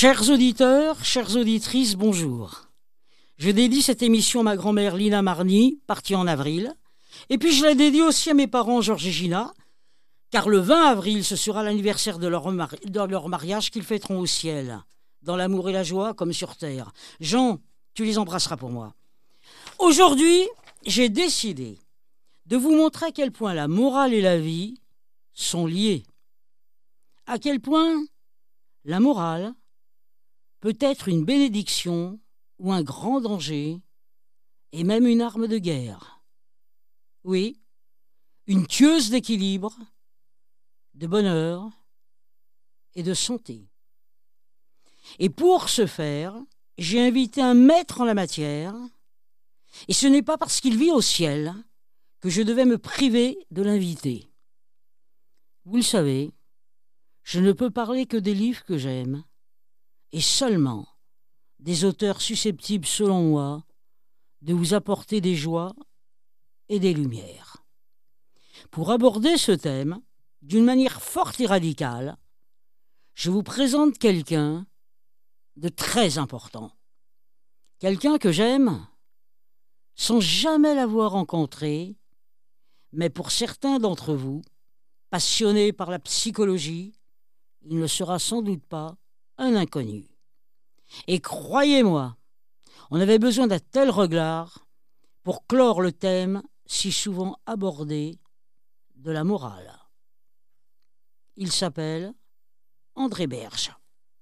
Chers auditeurs, chères auditrices, bonjour. Je dédie cette émission à ma grand-mère Lina Marny, partie en avril, et puis je la dédie aussi à mes parents Georges et Gina, car le 20 avril, ce sera l'anniversaire de leur mariage qu'ils fêteront au ciel, dans l'amour et la joie comme sur terre. Jean, tu les embrasseras pour moi. Aujourd'hui, j'ai décidé de vous montrer à quel point la morale et la vie sont liées. À quel point la morale peut être une bénédiction ou un grand danger, et même une arme de guerre. Oui, une tueuse d'équilibre, de bonheur et de santé. Et pour ce faire, j'ai invité un maître en la matière, et ce n'est pas parce qu'il vit au ciel que je devais me priver de l'inviter. Vous le savez, je ne peux parler que des livres que j'aime, et seulement des auteurs susceptibles, selon moi, de vous apporter des joies et des lumières. Pour aborder ce thème, d'une manière forte et radicale, je vous présente quelqu'un de très important. Quelqu'un que j'aime sans jamais l'avoir rencontré, mais pour certains d'entre vous, passionnés par la psychologie, il ne sera sans doute pas un inconnu. Et croyez-moi, on avait besoin d'un tel regard pour clore le thème si souvent abordé de la morale. Il s'appelle André Berge.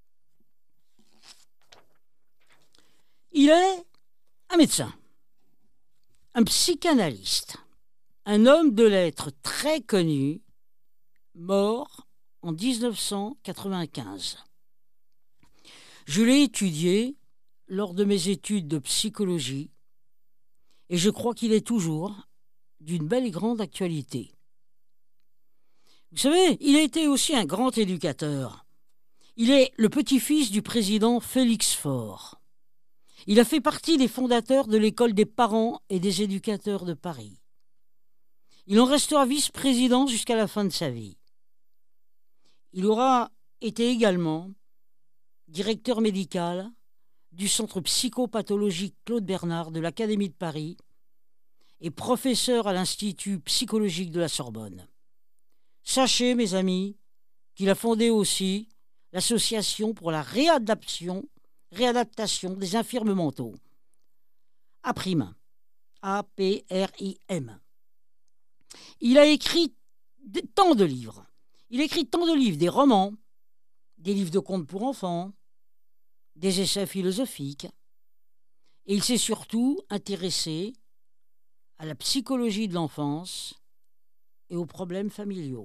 Il est un médecin, un psychanalyste, un homme de lettres très connu, mort en 1995. Je l'ai étudié lors de mes études de psychologie et je crois qu'il est toujours d'une belle et grande actualité. Vous savez, il a été aussi un grand éducateur. Il est le petit-fils du président Félix Faure. Il a fait partie des fondateurs de l'école des parents et des éducateurs de Paris. Il en restera vice-président jusqu'à la fin de sa vie. Il aura été également directeur médical du centre psychopathologique Claude Bernard de l'Académie de Paris et professeur à l'Institut psychologique de la Sorbonne. Sachez, mes amis, qu'il a fondé aussi l'Association pour la réadaptation des infirmes mentaux. APRIM. A-P-R-I-M. Il a écrit tant de livres. Des romans, des livres de contes pour enfants, des essais philosophiques. Et il s'est surtout intéressé à la psychologie de l'enfance et aux problèmes familiaux.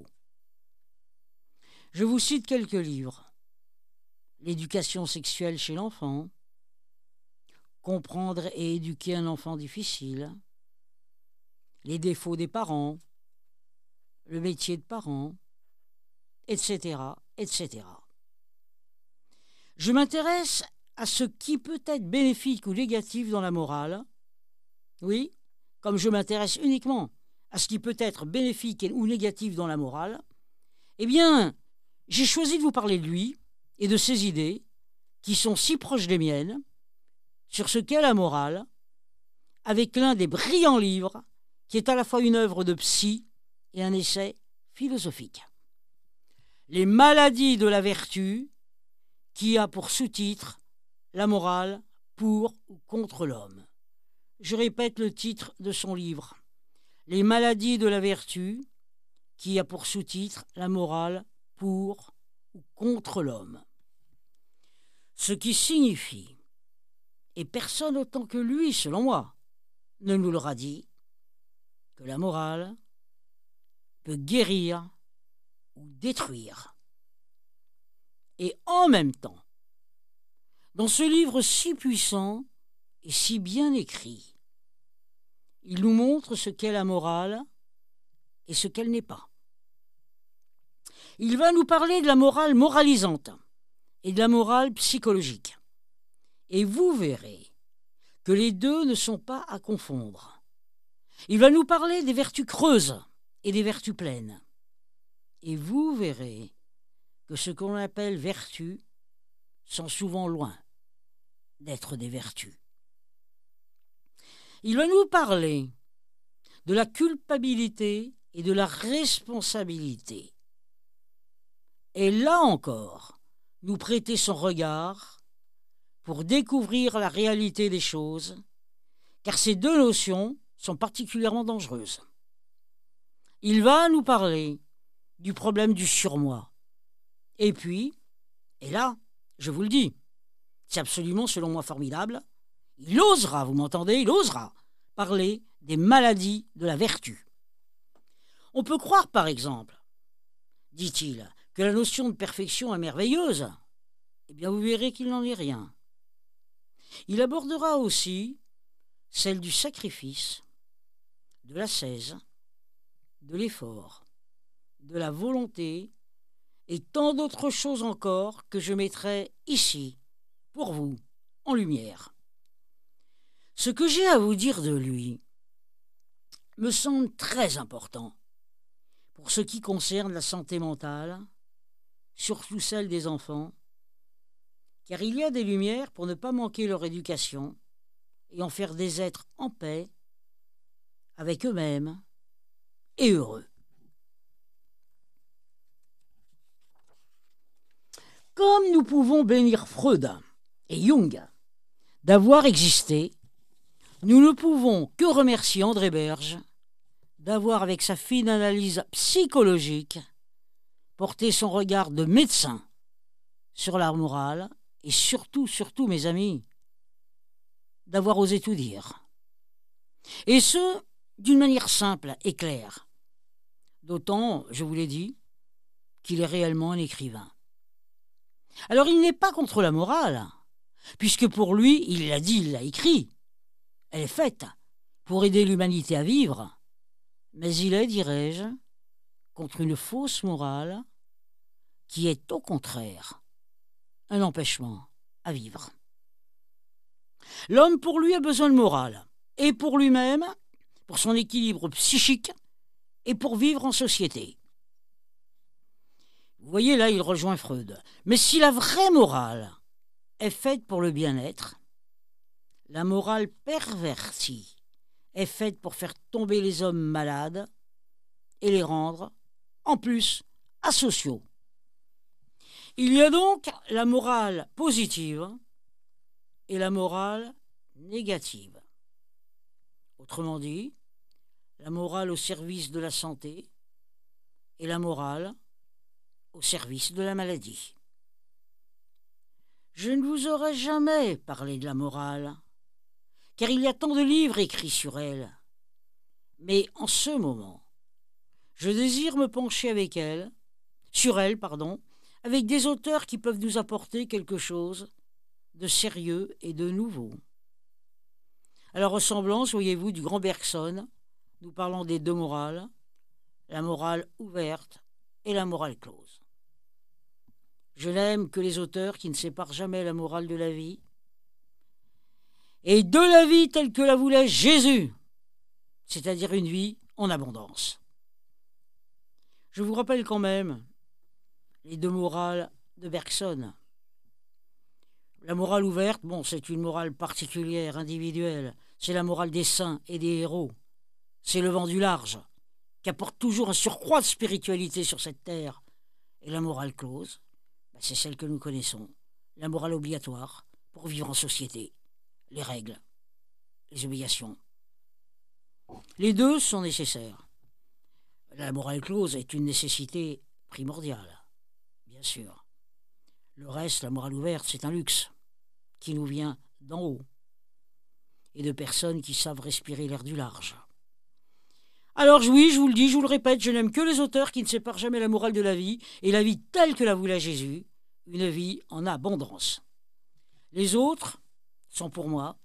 Je vous cite quelques livres. L'éducation sexuelle chez l'enfant, comprendre et éduquer un enfant difficile, les défauts des parents, le métier de parent, etc., etc. Je m'intéresse à ce qui peut être bénéfique ou négatif dans la morale. Oui, comme je m'intéresse uniquement à ce qui peut être bénéfique ou négatif dans la morale, eh bien, j'ai choisi de vous parler de lui et de ses idées, qui sont si proches des miennes, sur ce qu'est la morale, avec l'un des brillants livres, qui est à la fois une œuvre de psy et un essai philosophique. Les maladies de la vertu, qui a pour sous-titre « La morale pour ou contre l'homme ». Je répète le titre de son livre. Les maladies de la vertu, qui a pour sous-titre « La morale pour ou contre l'homme ». Ce qui signifie, et personne autant que lui, selon moi, ne nous l'aura dit, que la morale peut guérir ou détruire. Et en même temps, dans ce livre si puissant et si bien écrit, il nous montre ce qu'est la morale et ce qu'elle n'est pas. Il va nous parler de la morale moralisante et de la morale psychologique. Et vous verrez que les deux ne sont pas à confondre. Il va nous parler des vertus creuses et des vertus pleines. Et vous verrez que ce qu'on appelle vertu sont souvent loin d'être des vertus. Il va nous parler de la culpabilité et de la responsabilité. Et là encore, nous prêter son regard pour découvrir la réalité des choses, car ces deux notions sont particulièrement dangereuses. Il va nous parler du problème du surmoi. Et puis, et là, je vous le dis, c'est absolument, selon moi, formidable, il osera, vous m'entendez, il osera parler des maladies de la vertu. On peut croire, par exemple, dit-il, que la notion de perfection est merveilleuse. Eh bien, vous verrez qu'il n'en est rien. Il abordera aussi celle du sacrifice, de l'ascèse, de l'effort, de la volonté et tant d'autres choses encore que je mettrai ici, pour vous, en lumière. Ce que j'ai à vous dire de lui me semble très important pour ce qui concerne la santé mentale, surtout celle des enfants, car il y a des lumières pour ne pas manquer leur éducation et en faire des êtres en paix avec eux-mêmes et heureux. Comme nous pouvons bénir Freud et Jung d'avoir existé, nous ne pouvons que remercier André Berge d'avoir, avec sa fine analyse psychologique, porté son regard de médecin sur la morale et surtout, mes amis, d'avoir osé tout dire. Et ce, d'une manière simple et claire. D'autant, je vous l'ai dit, qu'il est réellement un écrivain. Alors il n'est pas contre la morale, puisque pour lui, il l'a dit, il l'a écrit, elle est faite pour aider l'humanité à vivre, mais il est, dirais-je, contre une fausse morale qui est au contraire un empêchement à vivre. L'homme, pour lui, a besoin de morale, et pour lui-même, pour son équilibre psychique, et pour vivre en société. Vous voyez, là, il rejoint Freud. Mais si la vraie morale est faite pour le bien-être, la morale pervertie est faite pour faire tomber les hommes malades et les rendre, en plus, asociaux. Il y a donc la morale positive et la morale négative. Autrement dit, la morale au service de la santé et la morale au service de la maladie. Je ne vous aurais jamais parlé de la morale, car il y a tant de livres écrits sur elle. Mais en ce moment, je désire me pencher sur elle, avec des auteurs qui peuvent nous apporter quelque chose de sérieux et de nouveau. À la ressemblance, voyez-vous, du grand Bergson, nous parlons des deux morales, la morale ouverte et la morale close. Je n'aime que les auteurs qui ne séparent jamais la morale de la vie, et de la vie telle que la voulait Jésus, c'est-à-dire une vie en abondance. Je vous rappelle quand même les deux morales de Bergson. La morale ouverte, c'est une morale particulière, individuelle. C'est la morale des saints et des héros. C'est le vent du large, qui apporte toujours un surcroît de spiritualité sur cette terre. Et la morale close, c'est celle que nous connaissons. La morale obligatoire pour vivre en société. Les règles, les obligations. Les deux sont nécessaires. La morale close est une nécessité primordiale, bien sûr. Le reste, la morale ouverte, c'est un luxe qui nous vient d'en haut et de personnes qui savent respirer l'air du large. Alors oui, je vous le dis, je vous le répète, je n'aime que les auteurs qui ne séparent jamais la morale de la vie et la vie telle que la voulait Jésus, une vie en abondance. Les autres sont pour moi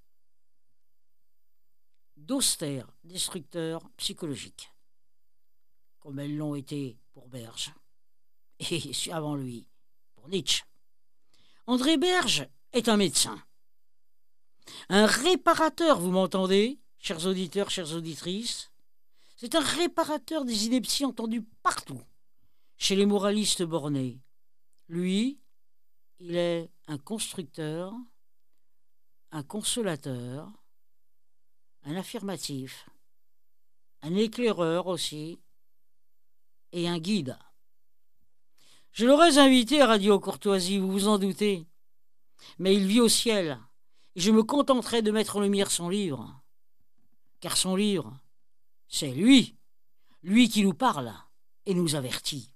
d'austères destructeurs psychologiques, comme elles l'ont été pour Berge, et avant lui, pour Nietzsche. André Berge est un médecin, un réparateur, vous m'entendez, chers auditeurs, chères auditrices. C'est un réparateur des inepties entendues partout, chez les moralistes bornés. Lui, il est un constructeur, un consolateur, un affirmatif, un éclaireur aussi, et un guide. Je l'aurais invité à Radio Courtoisie, vous vous en doutez, mais il vit au ciel, et je me contenterai de mettre en lumière son livre, car son livre, c'est lui qui nous parle et nous avertit.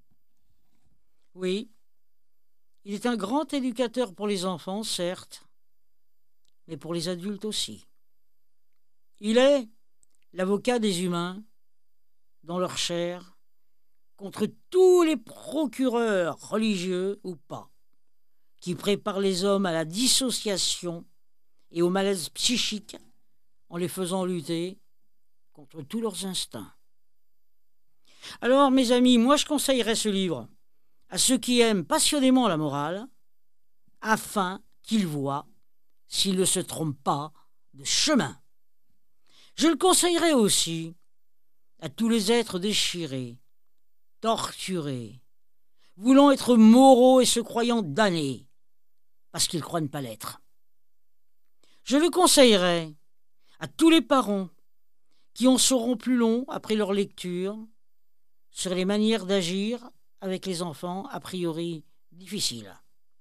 Oui, il est un grand éducateur pour les enfants, certes, mais pour les adultes aussi. Il est l'avocat des humains, dans leur chair, contre tous les procureurs religieux ou pas, qui préparent les hommes à la dissociation et au malaise psychique en les faisant lutter contre tous leurs instincts. Alors, mes amis, moi je conseillerais ce livre à ceux qui aiment passionnément la morale, afin qu'ils voient s'ils ne se trompent pas de chemin. Je le conseillerais aussi à tous les êtres déchirés, torturés, voulant être moraux et se croyant damnés, parce qu'ils croient ne pas l'être. Je le conseillerais à tous les parents qui en sauront plus long après leur lecture sur les manières d'agir avec les enfants a priori difficiles.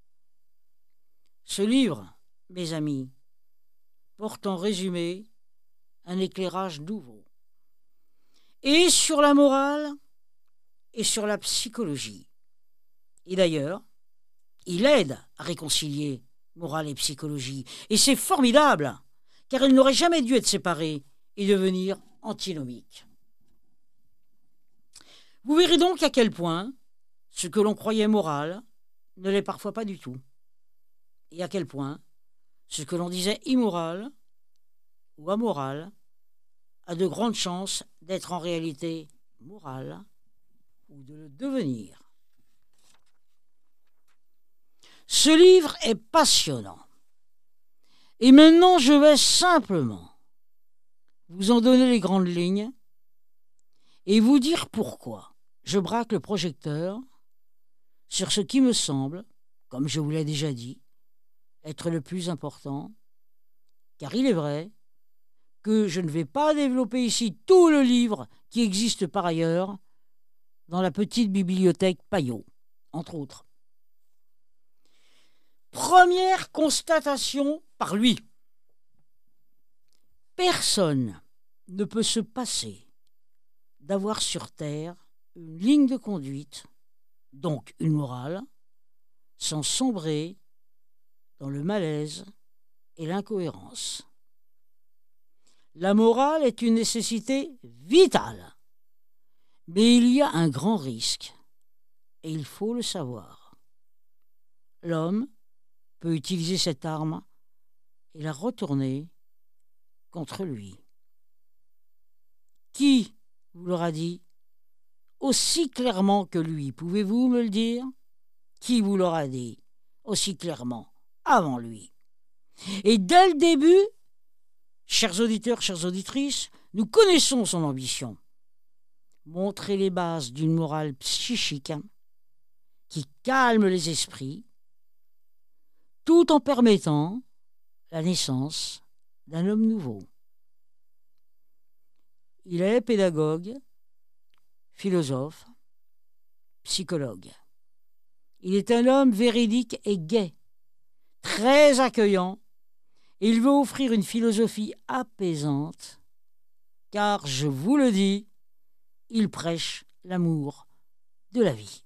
Ce livre, mes amis, porte en résumé un éclairage nouveau, et sur la morale et sur la psychologie. Et d'ailleurs, il aide à réconcilier morale et psychologie, et c'est formidable, car elles n'auraient jamais dû être séparées et devenir antinomiques. Vous verrez donc à quel point ce que l'on croyait moral ne l'est parfois pas du tout, et à quel point ce que l'on disait immoral ou amoral a de grandes chances d'être en réalité moral ou de le devenir. Ce livre est passionnant. Et maintenant, je vais simplement vous en donner les grandes lignes et vous dire pourquoi je braque le projecteur sur ce qui me semble, comme je vous l'ai déjà dit, être le plus important, car il est vrai que je ne vais pas développer ici tout le livre qui existe par ailleurs dans la petite bibliothèque Payot, entre autres. Première constatation par lui. Personne ne peut se passer d'avoir sur Terre une ligne de conduite, donc une morale, sans sombrer dans le malaise et l'incohérence. La morale est une nécessité vitale, mais il y a un grand risque, et il faut le savoir. L'homme peut utiliser cette arme et la retourner contre lui. Qui vous l'aura dit aussi clairement que lui? Pouvez-vous me le dire? Qui vous l'aura dit aussi clairement avant lui? Et dès le début, chers auditeurs, chères auditrices, nous connaissons son ambition. Montrer les bases d'une morale psychique qui calme les esprits, tout en permettant la naissance d'un homme nouveau. Il est pédagogue, philosophe, psychologue. Il est un homme véridique et gai, très accueillant, et il veut offrir une philosophie apaisante, car, je vous le dis, il prêche l'amour de la vie.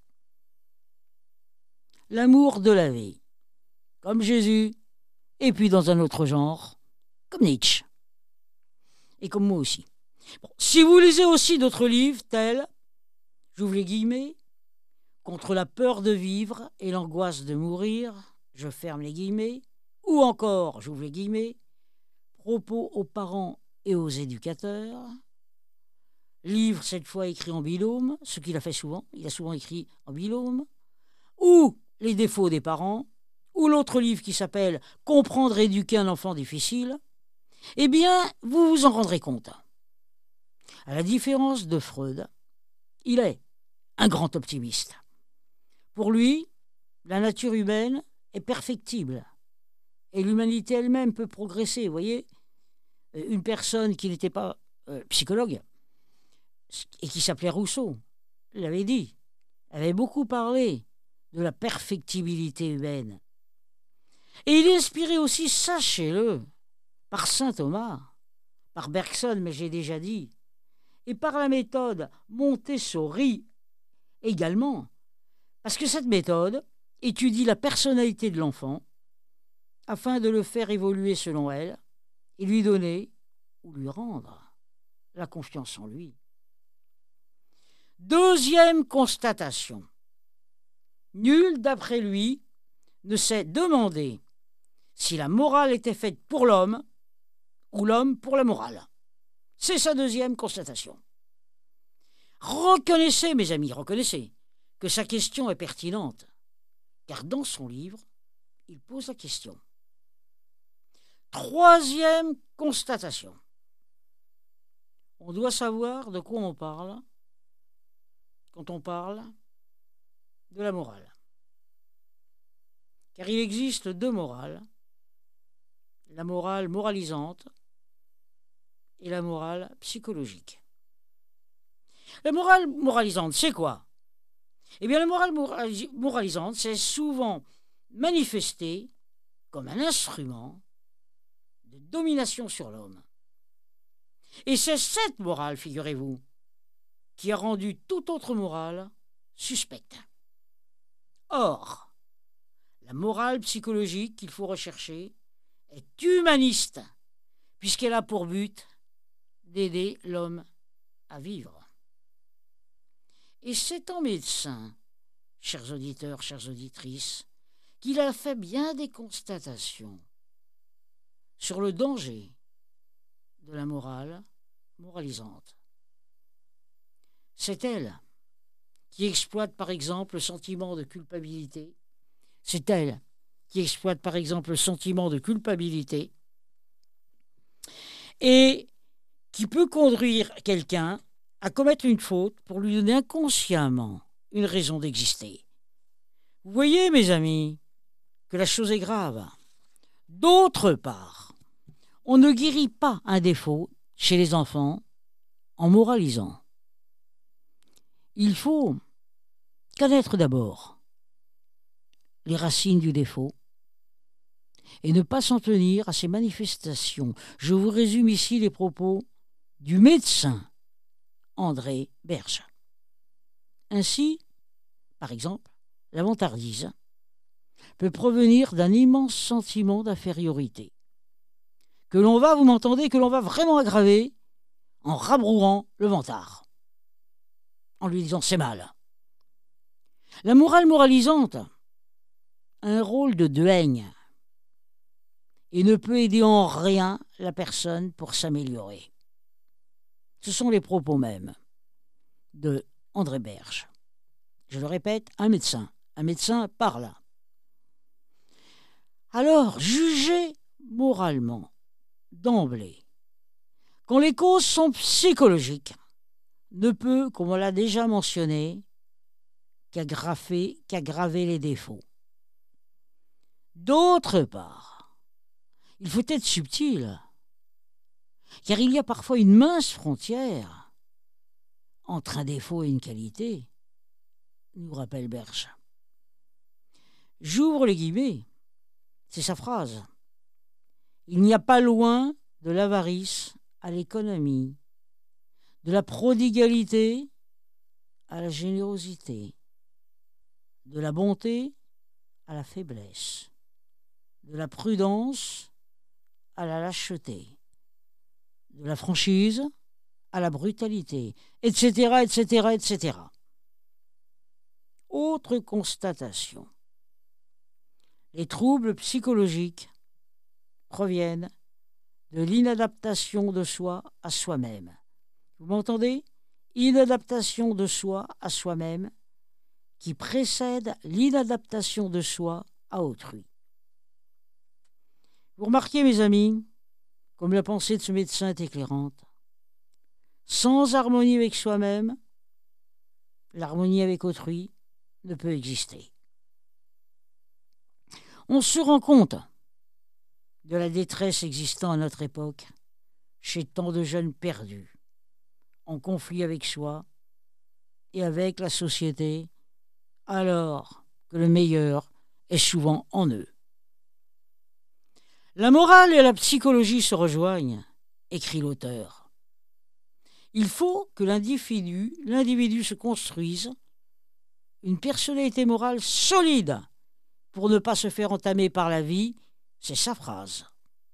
L'amour de la vie, comme Jésus, et puis dans un autre genre, comme Nietzsche, et comme moi aussi. Bon, si vous lisez aussi d'autres livres tels, j'ouvre les guillemets, Contre la peur de vivre et l'angoisse de mourir, je ferme les guillemets, ou encore, j'ouvre les guillemets, Propos aux parents et aux éducateurs, livre cette fois écrit en binôme, ce qu'il a fait souvent, il a souvent écrit en binôme, ou Les défauts des parents, ou l'autre livre qui s'appelle Comprendre et éduquer un enfant difficile, eh bien, vous vous en rendrez compte. À la différence de Freud, il est un grand optimiste. Pour lui, la nature humaine est perfectible et l'humanité elle-même peut progresser. Vous voyez, une personne qui n'était pas psychologue et qui s'appelait Rousseau l'avait dit, avait beaucoup parlé de la perfectibilité humaine. Et il est inspiré aussi, sachez-le, par saint Thomas, par Bergson, mais j'ai déjà dit, et par la méthode Montessori également, parce que cette méthode étudie la personnalité de l'enfant afin de le faire évoluer selon elle et lui donner ou lui rendre la confiance en lui. Deuxième constatation. Nul, d'après lui, ne s'est demandé si la morale était faite pour l'homme ou l'homme pour la morale. C'est sa deuxième constatation. Reconnaissez, mes amis, reconnaissez que sa question est pertinente, car dans son livre, il pose la question. Troisième constatation. On doit savoir de quoi on parle quand on parle de la morale. Car il existe deux morales, la morale moralisante et la morale psychologique. La morale moralisante, c'est quoi? Eh bien, la morale moralisante, c'est souvent manifesté comme un instrument de domination sur l'homme. Et c'est cette morale, figurez-vous, qui a rendu toute autre morale suspecte. Or, la morale psychologique qu'il faut rechercher est humaniste, puisqu'elle a pour but d'aider l'homme à vivre. Et c'est en médecin, chers auditeurs, chères auditrices, qu'il a fait bien des constatations sur le danger de la morale moralisante. C'est elle qui exploite par exemple le sentiment de culpabilité. C'est elle qui exploite par exemple le sentiment de culpabilité et qui peut conduire quelqu'un à commettre une faute pour lui donner inconsciemment une raison d'exister. Vous voyez, mes amis, que la chose est grave. D'autre part, on ne guérit pas un défaut chez les enfants en moralisant. Il faut connaître d'abord les racines du défaut et ne pas s'en tenir à ses manifestations. Je vous résume ici les propos du médecin André Berge. Ainsi, par exemple, la vantardise peut provenir d'un immense sentiment d'infériorité que l'on va, vous m'entendez, que l'on va vraiment aggraver en rabrouant le vantard, en lui disant c'est mal. La morale moralisante a un rôle de duègne et ne peut aider en rien la personne pour s'améliorer. Ce sont les propos mêmes de André Berge. Je le répète, un médecin parle. Alors, jugez moralement, d'emblée, quand les causes sont psychologiques, ne peut, comme on l'a déjà mentionné, qu'aggraver les défauts. D'autre part, il faut être subtil, car il y a parfois une mince frontière entre un défaut et une qualité, nous rappelle Berge. J'ouvre les guillemets, c'est sa phrase. Il n'y a pas loin de l'avarice à l'économie, de la prodigalité à la générosité, de la bonté à la faiblesse, de la prudence à la lâcheté, de la franchise à la brutalité, etc., etc., etc. Autre constatation. Les troubles psychologiques proviennent de l'inadaptation de soi à soi-même. Vous m'entendez? Inadaptation de soi à soi-même qui précède l'inadaptation de soi à autrui. Vous remarquez, mes amis, comme la pensée de ce médecin est éclairante. Sans harmonie avec soi-même, l'harmonie avec autrui ne peut exister. On se rend compte de la détresse existant à notre époque chez tant de jeunes perdus, en conflit avec soi et avec la société, alors que le meilleur est souvent en eux. La morale et la psychologie se rejoignent, écrit l'auteur. Il faut que l'individu se construise une personnalité morale solide pour ne pas se faire entamer par la vie, c'est sa phrase.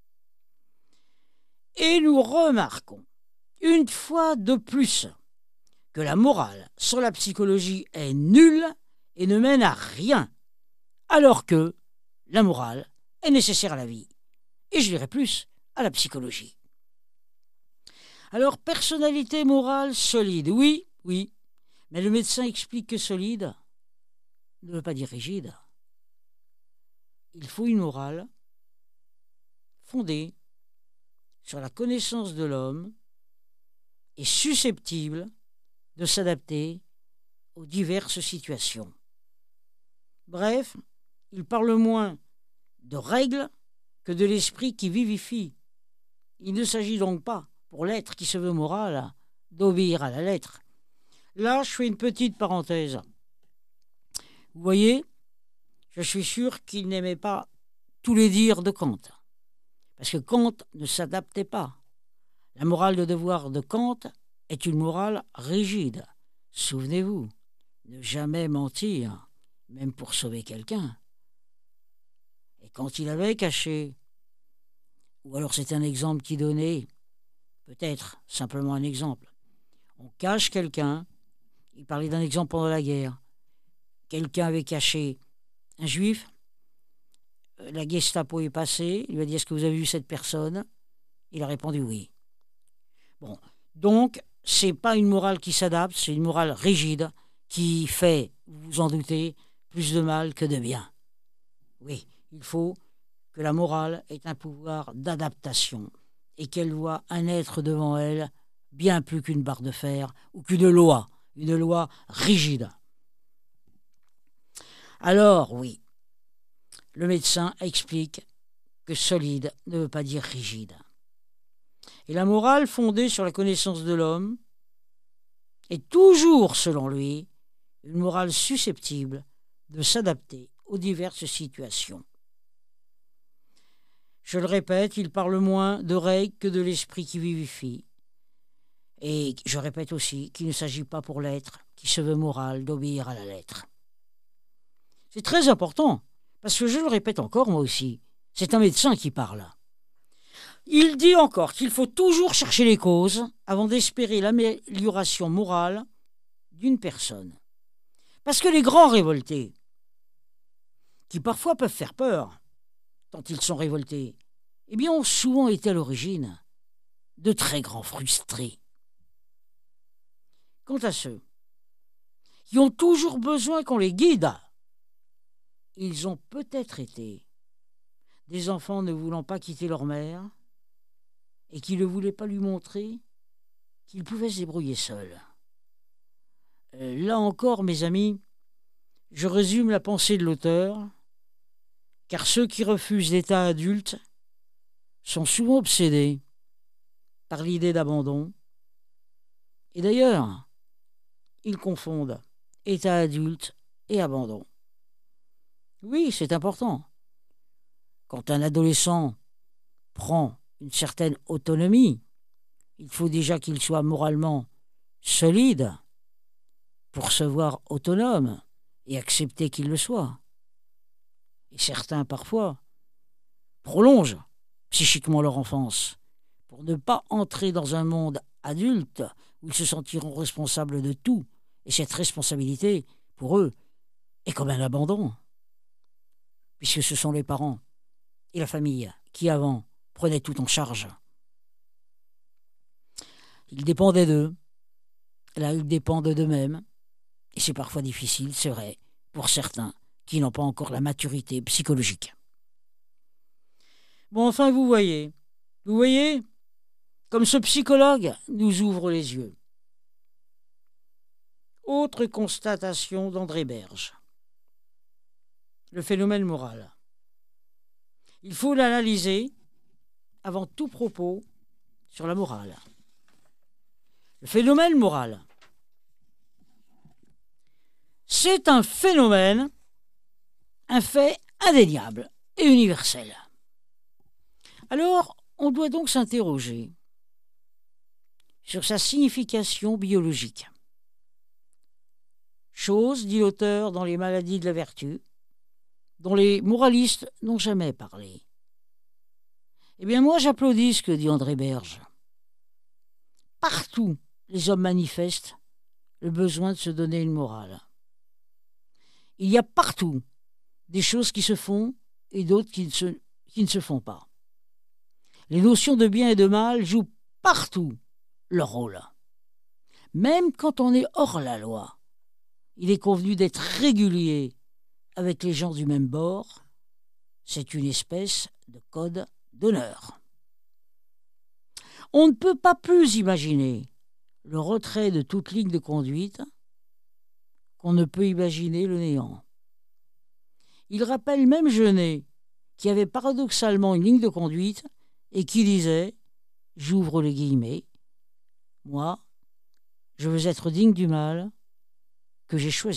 Et nous remarquons, une fois de plus, que la morale sans la psychologie est nulle et ne mène à rien, alors que la morale est nécessaire à la vie, et je dirais plus, à la psychologie. Alors, personnalité morale solide, oui, mais le médecin explique que solide ne veut pas dire rigide. Il faut une morale fondée sur la connaissance de l'homme et susceptible de s'adapter aux diverses situations. Bref, il parle moins de règles que de l'esprit qui vivifie. Il ne s'agit donc pas, pour l'être qui se veut moral, d'obéir à la lettre. Là, je fais une petite parenthèse. Vous voyez, je suis sûr qu'il n'aimait pas tous les dires de Kant, parce que Kant ne s'adaptait pas. La morale de devoir de Kant est une morale rigide. Souvenez-vous, ne jamais mentir, même pour sauver quelqu'un. Et quand il avait caché, ou alors c'est un exemple qui donnait, peut-être simplement un exemple, on cache quelqu'un, il parlait d'un exemple pendant la guerre, quelqu'un avait caché un juif, la Gestapo est passée, il lui a dit « Est-ce que vous avez vu cette personne ?» Il a répondu « Oui ». Bon, donc, c'est pas une morale qui s'adapte, c'est une morale rigide qui fait, vous vous en doutez, plus de mal que de bien. Oui, il faut que la morale ait un pouvoir d'adaptation et qu'elle voit un être devant elle bien plus qu'une barre de fer ou qu'une loi, une loi rigide. Alors, oui, le médecin explique que solide ne veut pas dire rigide. Et la morale fondée sur la connaissance de l'homme est toujours, selon lui, une morale susceptible de s'adapter aux diverses situations. Je le répète, il parle moins de règles que de l'esprit qui vivifie. Et je répète aussi qu'il ne s'agit pas pour l'être qui se veut moral d'obéir à la lettre. C'est très important, parce que je le répète encore moi aussi, c'est un médecin qui parle. Il dit encore qu'il faut toujours chercher les causes avant d'espérer l'amélioration morale d'une personne. Parce que les grands révoltés, qui parfois peuvent faire peur, tant ils sont révoltés, eh bien ont souvent été à l'origine de très grands frustrés. Quant à ceux qui ont toujours besoin qu'on les guide, ils ont peut-être été des enfants ne voulant pas quitter leur mère et qui ne voulaient pas lui montrer qu'ils pouvaient se débrouiller seuls. Là encore, mes amis, je résume la pensée de l'auteur, car ceux qui refusent l'état adulte sont souvent obsédés par l'idée d'abandon. Et d'ailleurs, ils confondent état adulte et abandon. Oui, c'est important. Quand un adolescent prend une certaine autonomie, il faut déjà qu'il soit moralement solide pour se voir autonome et accepter qu'il le soit. Et certains, parfois, prolongent psychiquement leur enfance pour ne pas entrer dans un monde adulte où ils se sentiront responsables de tout. Et cette responsabilité, pour eux, est comme un abandon. Puisque ce sont les parents et la famille qui, avant, prenaient tout en charge. Ils dépendaient d'eux. Là, ils dépendent d'eux-mêmes. Et c'est parfois difficile, c'est vrai, pour certains qui n'ont pas encore la maturité psychologique. Bon, enfin, vous voyez, comme ce psychologue nous ouvre les yeux. Autre constatation d'André Berge. Le phénomène moral. Il faut l'analyser avant tout propos sur la morale. Le phénomène moral, c'est un phénomène, un fait indéniable et universel. Alors, on doit donc s'interroger sur sa signification biologique. Chose, dit l'auteur dans Les maladies de la vertu, dont les moralistes n'ont jamais parlé. Eh bien, moi, j'applaudis ce que dit André Berge. Partout, les hommes manifestent le besoin de se donner une morale. Il y a partout des choses qui se font et d'autres qui ne se font pas. Les notions de bien et de mal jouent partout leur rôle. Même quand on est hors la loi, il est convenu d'être régulier avec les gens du même bord. C'est une espèce de code d'honneur. On ne peut pas plus imaginer le retrait de toute ligne de conduite qu'on ne peut imaginer le néant. Il rappelle même Genet, qui avait paradoxalement une ligne de conduite et qui disait, j'ouvre les guillemets, « Moi, je veux être digne du mal que j'ai choisi. »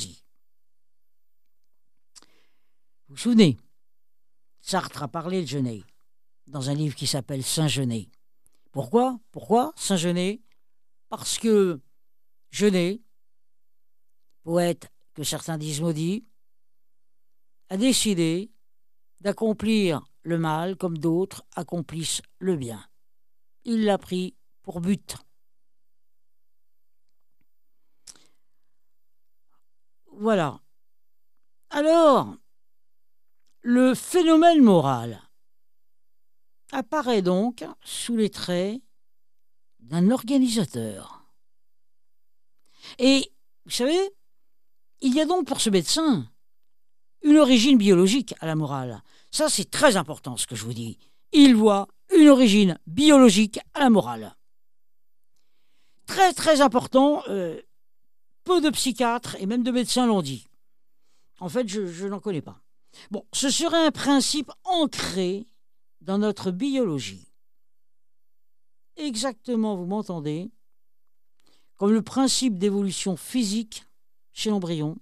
Vous vous souvenez, Sartre a parlé de Genet dans un livre qui s'appelle Saint-Genet. Pourquoi Saint-Genet? Parce que Genet, poète que certains disent maudit, a décidé d'accomplir le mal comme d'autres accomplissent le bien. Il l'a pris pour but. Voilà. Alors, le phénomène moral apparaît donc sous les traits d'un organisateur. Et, vous savez, il y a donc pour ce médecin une origine biologique à la morale. Ça, c'est très important ce que je vous dis. Il voit une origine biologique à la morale. Très, très important. Peu de psychiatres et même de médecins l'ont dit. En fait, je n'en connais pas. Bon, ce serait un principe ancré dans notre biologie. Exactement, vous m'entendez, comme le principe d'évolution physique chez l'embryon.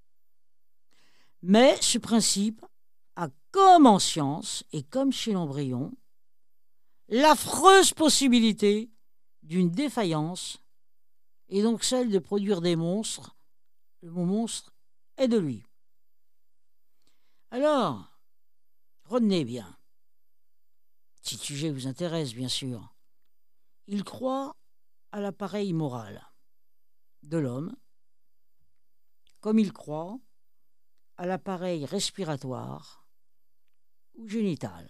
Mais ce principe a comme en science et comme chez l'embryon l'affreuse possibilité d'une défaillance et donc celle de produire des monstres. Le mot monstre est de lui. Alors, retenez bien, si le sujet vous intéresse bien sûr, il croit à l'appareil moral de l'homme comme il croit à l'appareil respiratoire ou génital.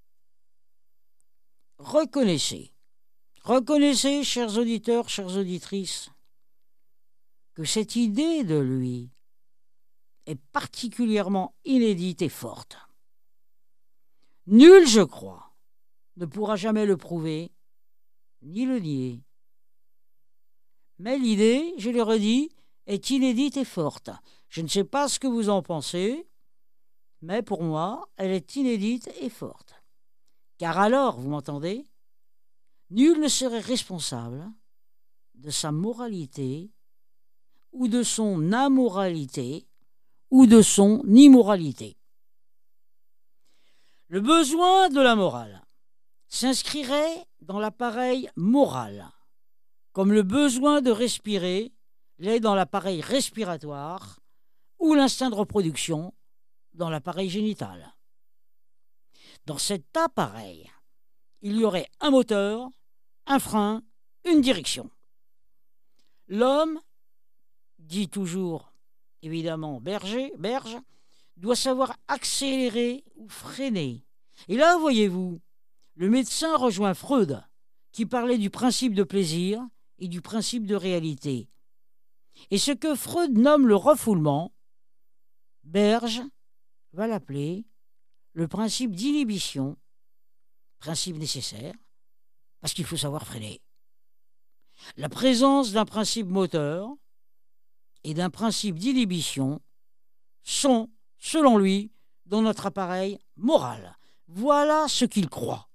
Reconnaissez, chers auditeurs, chères auditrices, que cette idée de lui est particulièrement inédite et forte. Nul, je crois, ne pourra jamais le prouver, ni le nier. Mais l'idée, je le redis, est inédite et forte. Je ne sais pas ce que vous en pensez, mais pour moi, elle est inédite et forte. Car alors, vous m'entendez, nul ne serait responsable de sa moralité ou de son amoralité ou de son immoralité. Le besoin de la morale s'inscrirait dans l'appareil moral, comme le besoin de respirer l'est dans l'appareil respiratoire ou l'instinct de reproduction dans l'appareil génital. Dans cet appareil, il y aurait un moteur, un frein, une direction. L'homme, dit toujours évidemment Berge, doit savoir accélérer ou freiner. Et là, voyez-vous, le médecin rejoint Freud, qui parlait du principe de plaisir et du principe de réalité. Et ce que Freud nomme le refoulement, Berge va l'appeler le principe d'inhibition, principe nécessaire, parce qu'il faut savoir freiner. La présence d'un principe moteur et d'un principe d'inhibition sont, selon lui, dans notre appareil moral. Voilà ce qu'il croit.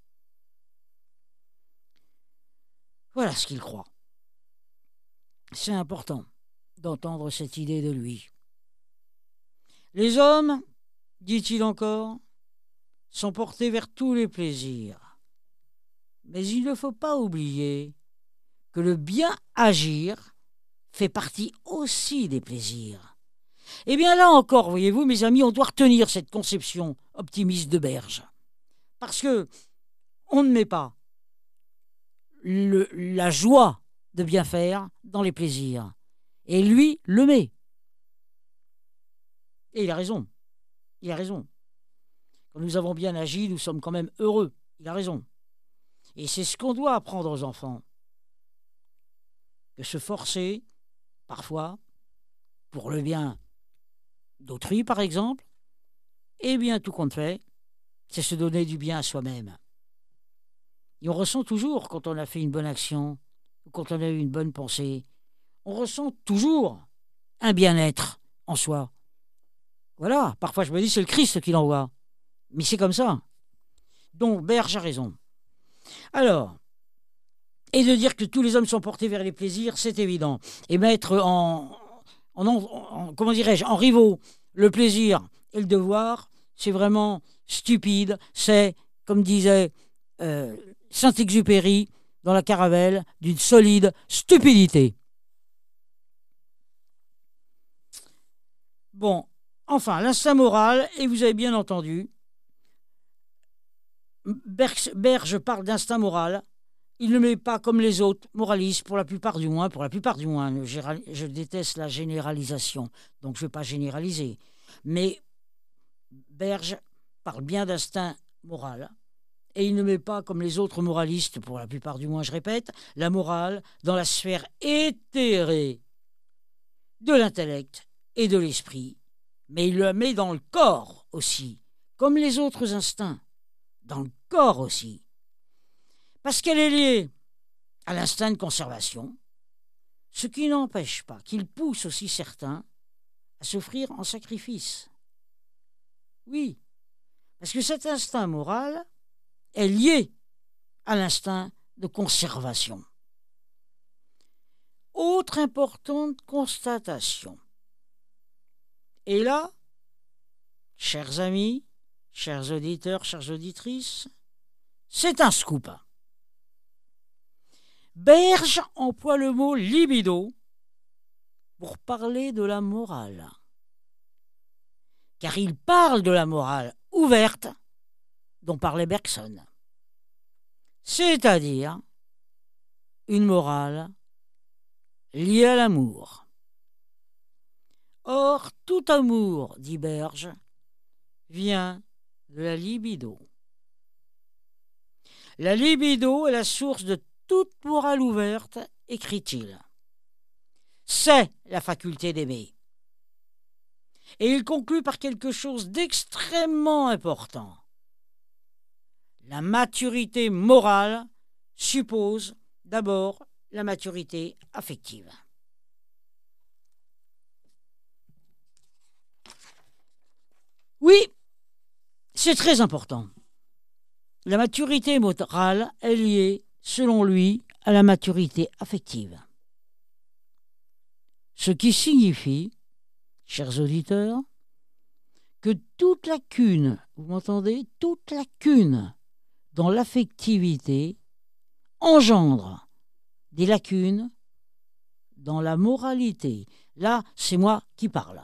Voilà ce qu'il croit. C'est important d'entendre cette idée de lui. Les hommes, dit-il encore, sont portés vers tous les plaisirs. Mais il ne faut pas oublier que le bien agir fait partie aussi des plaisirs. Eh bien là encore, voyez-vous, mes amis, on doit retenir cette conception optimiste de Berge. Parce que on ne met pas la joie de bien faire dans les plaisirs. Et lui le met. Et il a raison. Il a raison. Quand nous avons bien agi, nous sommes quand même heureux. Il a raison. Et c'est ce qu'on doit apprendre aux enfants. Que se forcer, parfois, pour le bien d'autrui, par exemple, eh bien, tout compte fait, c'est se donner du bien à soi-même. Et on ressent toujours, quand on a fait une bonne action, ou quand on a eu une bonne pensée, on ressent toujours un bien-être en soi. Voilà, parfois je me dis c'est le Christ qui l'envoie. Mais c'est comme ça. Donc Berge a raison. Alors, et de dire que tous les hommes sont portés vers les plaisirs, c'est évident. Et mettre comment dirais-je, en rivaux le plaisir et le devoir, c'est vraiment stupide. C'est, comme disait Saint-Exupéry dans la Caravelle, d'une solide stupidité. Bon, enfin, l'instinct moral, et vous avez bien entendu, Berge parle d'instinct moral. Il ne met pas comme les autres moralistes, pour la plupart du moins. Je déteste la généralisation, donc je ne vais pas généraliser. Mais Berge parle bien d'instinct moral. Et il ne met pas, comme les autres moralistes, pour la plupart du moins, je répète, la morale dans la sphère éthérée de l'intellect et de l'esprit. Mais il la met dans le corps aussi, comme les autres instincts, dans le corps aussi. Parce qu'elle est liée à l'instinct de conservation, ce qui n'empêche pas qu'il pousse aussi certains à s'offrir en sacrifice. Oui, parce que cet instinct moral est lié à l'instinct de conservation. Autre importante constatation. Et là, chers amis, chers auditeurs, chères auditrices, c'est un scoop. Berge emploie le mot libido pour parler de la morale. Car il parle de la morale ouverte dont parlait Bergson. C'est-à-dire une morale liée à l'amour. Or, tout amour, dit Berge, vient de la libido. La libido est la source de toute morale ouverte, écrit-il. C'est la faculté d'aimer. Et il conclut par quelque chose d'extrêmement important. La maturité morale suppose d'abord la maturité affective. Oui, c'est très important. La maturité morale est liée, selon lui, à la maturité affective. Ce qui signifie, chers auditeurs, que toute lacune, vous m'entendez, toute lacune dans l'affectivité engendre des lacunes dans la moralité. Là, c'est moi qui parle.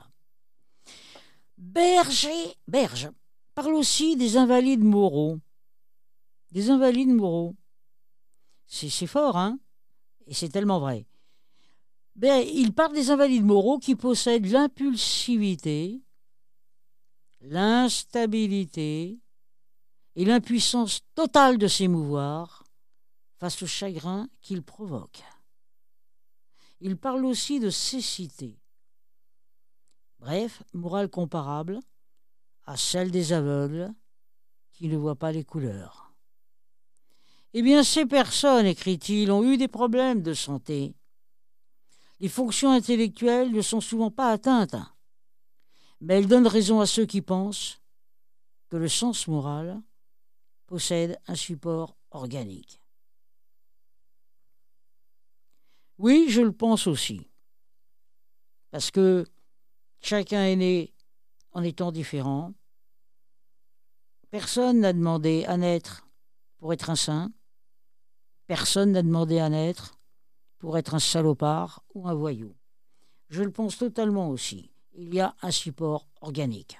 Berge parle aussi des invalides moraux. Des invalides moraux. C'est fort, hein? Et c'est tellement vrai. Il parle des invalides moraux qui possèdent l'impulsivité, l'instabilité et l'impuissance totale de s'émouvoir face au chagrin qu'ils provoquent. Il parle aussi de cécité. Bref, morale comparable à celle des aveugles qui ne voient pas les couleurs. Eh bien, ces personnes, écrit-il, ont eu des problèmes de santé. Les fonctions intellectuelles ne sont souvent pas atteintes, mais elles donnent raison à ceux qui pensent que le sens moral possède un support organique. Oui, je le pense aussi. Parce que chacun est né en étant différent. Personne n'a demandé à naître pour être un saint. Personne n'a demandé à naître pour être un salopard ou un voyou. Je le pense totalement aussi. Il y a un support organique.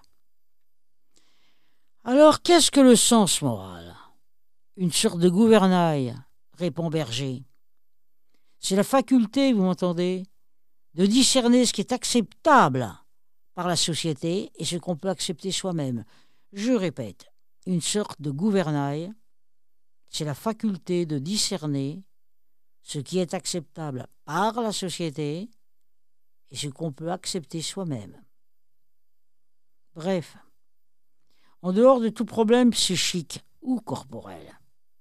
Alors, qu'est-ce que le sens moral ? Une sorte de gouvernail, répond Berger. C'est la faculté, vous m'entendez, de discerner ce qui est acceptable par la société et ce qu'on peut accepter soi-même. Je répète, une sorte de gouvernail, c'est la faculté de discerner ce qui est acceptable par la société et ce qu'on peut accepter soi-même. Bref, en dehors de tout problème psychique ou corporel,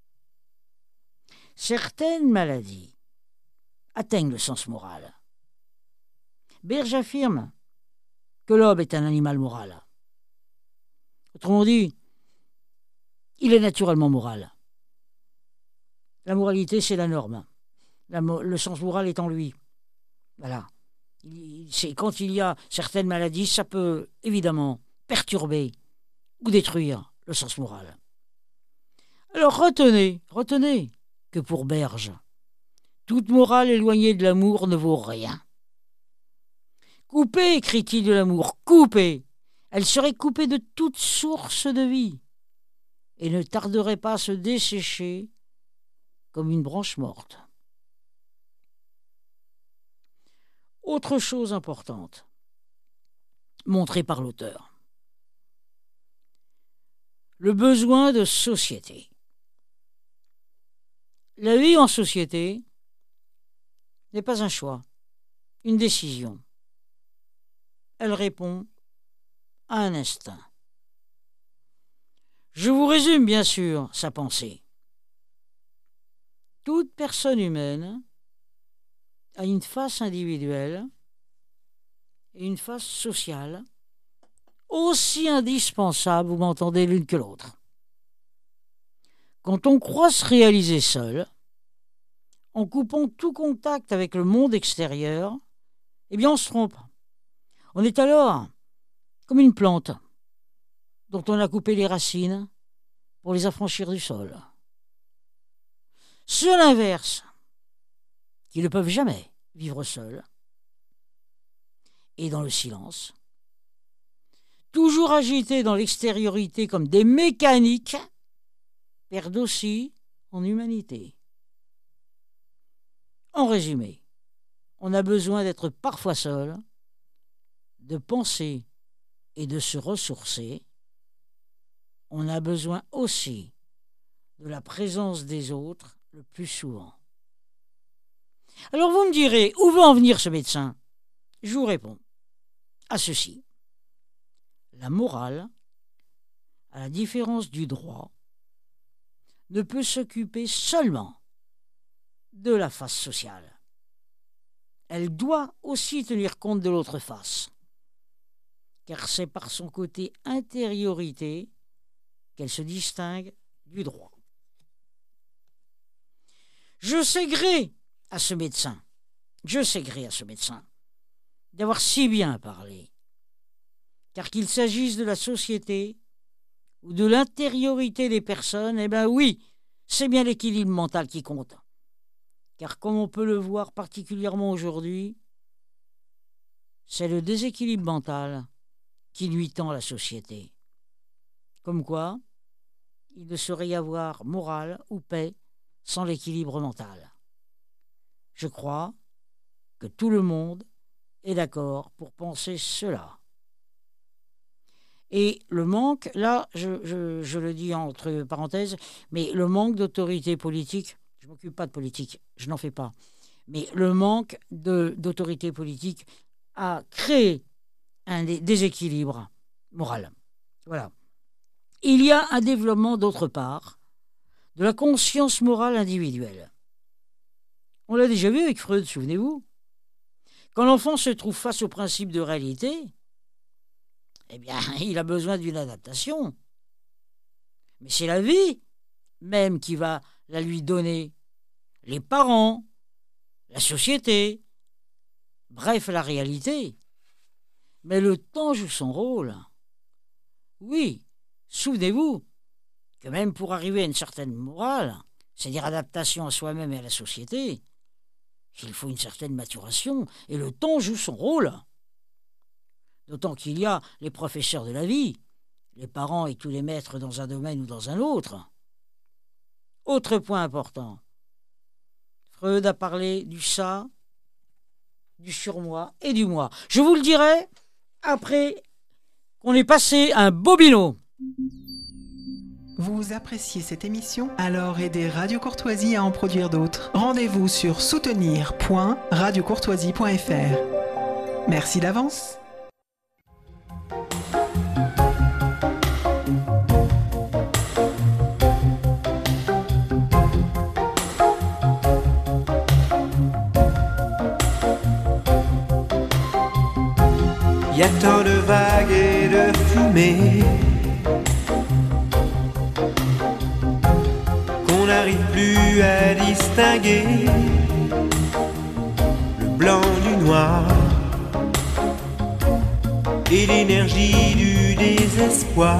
certaines maladies atteignent le sens moral. Berge affirme que l'homme est un animal moral. Autrement dit, il est naturellement moral. La moralité, c'est la norme. Le sens moral est en lui. Voilà. Quand il y a certaines maladies, ça peut évidemment perturber ou détruire le sens moral. Alors retenez que pour Berge, toute morale éloignée de l'amour ne vaut rien. Coupée, écrit-il, de l'amour, coupée. Elle serait coupée de toute source de vie et ne tarderait pas à se dessécher comme une branche morte. Autre chose importante, montrée par l'auteur. Le besoin de société. La vie en société n'est pas un choix, une décision. Elle répond à un instinct. Je vous résume bien sûr sa pensée. Toute personne humaine a une face individuelle et une face sociale aussi indispensables, vous m'entendez, l'une que l'autre. Quand on croit se réaliser seul, en coupant tout contact avec le monde extérieur, eh bien on se trompe. On est alors comme une plante dont on a coupé les racines pour les affranchir du sol. Ceux à l'inverse, qui ne peuvent jamais vivre seuls, et dans le silence, toujours agités dans l'extériorité comme des mécaniques, perdent aussi en humanité. En résumé, on a besoin d'être parfois seul, de penser et de se ressourcer. On a besoin aussi de la présence des autres le plus souvent. Alors vous me direz, où veut en venir ce médecin ? Je vous réponds à ceci. La morale, à la différence du droit, ne peut s'occuper seulement de la face sociale. Elle doit aussi tenir compte de l'autre face, car c'est par son côté intériorité qu'elle se distingue du droit. Je sais gré à ce médecin d'avoir si bien parlé, car qu'il s'agisse de la société ou de l'intériorité des personnes, eh bien oui, c'est bien l'équilibre mental qui compte. Car comme on peut le voir particulièrement aujourd'hui, c'est le déséquilibre mental qui nuit tant à la société. Comme quoi, il ne saurait y avoir morale ou paix sans l'équilibre mental. Je crois que tout le monde est d'accord pour penser cela. Et le manque, là, je le dis entre parenthèses, mais le manque d'autorité politique, je ne m'occupe pas de politique, je n'en fais pas, mais le manque d'autorité politique a créé un déséquilibre moral. Voilà. Il y a un développement, d'autre part, de la conscience morale individuelle. On l'a déjà vu avec Freud, souvenez-vous. Quand l'enfant se trouve face au principe de réalité, eh bien, il a besoin d'une adaptation. Mais c'est la vie même qui va la lui donner? Les parents, la société, bref, la réalité. Mais le temps joue son rôle. Oui, souvenez-vous que même pour arriver à une certaine morale, c'est-à-dire adaptation à soi-même et à la société, il faut une certaine maturation, et le temps joue son rôle. D'autant qu'il y a les professeurs de la vie, les parents et tous les maîtres dans un domaine ou dans un autre. Autre point important, Freud a parlé du ça, du surmoi et du moi. Je vous le dirai après qu'on ait passé un beau binôme. Vous appréciez cette émission? Alors aidez Radio Courtoisie à en produire d'autres. Rendez-vous sur soutenir.radiocourtoisie.fr. Merci d'avance. Y a tant de vagues et de fumée qu'on n'arrive plus à distinguer le blanc du noir et l'énergie du désespoir.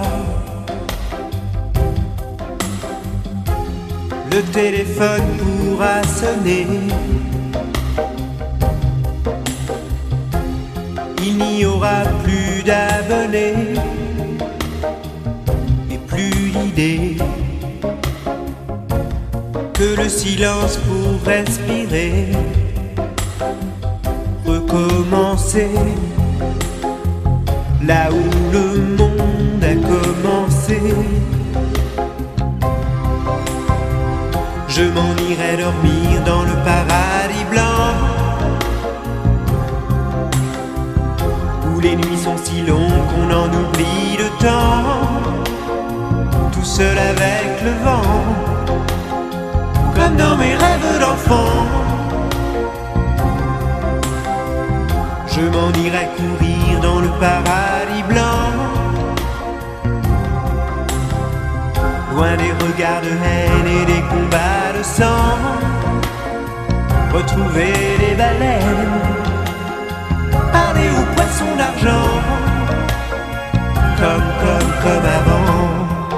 Le téléphone pourra sonner, il n'y aura plus d'abonnés et plus d'idées que le silence pour respirer, recommencer là où le monde a commencé. Je m'en irai dormir dans le paradis blanc, où les nuits sont si longues qu'on en oublie le temps, tout seul avec le vent, comme dans mes rêves d'enfant. Je m'en irai courir dans le paradis blanc, loin des regards de haine et des combats de sang, retrouver les baleines, parler aux poissons d'argent, comme avant.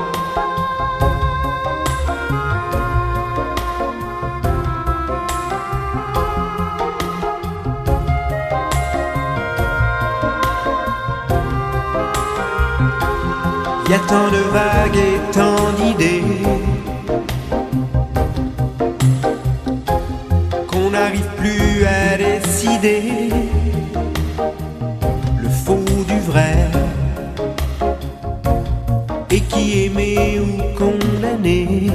Y a tant de vagues et tant d'idées qu'on n'arrive plus à décider le faux du vrai, et qui aimé ou condamné.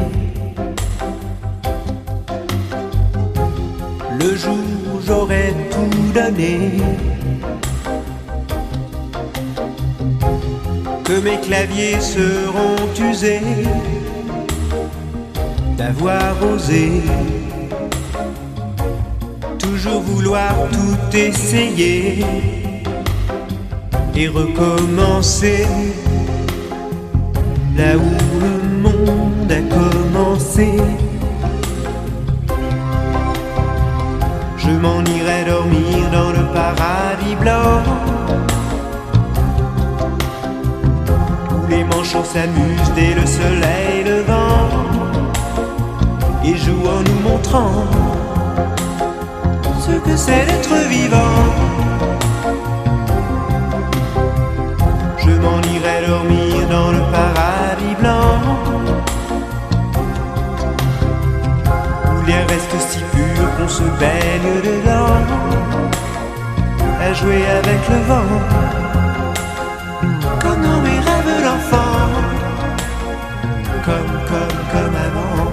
Le jour où j'aurais tout donné, que mes claviers seront usés d'avoir osé toujours vouloir tout essayer et recommencer là où le monde a commencé. Je m'en irai dormir dans le paradis blanc, les manchots s'amusent dès le soleil levant et jouent en nous montrant ce que c'est d'être vivant. Je m'en irai dormir dans le paradis blanc, où l'air reste si pur qu'on se baigne dedans, à jouer avec le vent, comme dans mes rêves d'enfant, comme avant.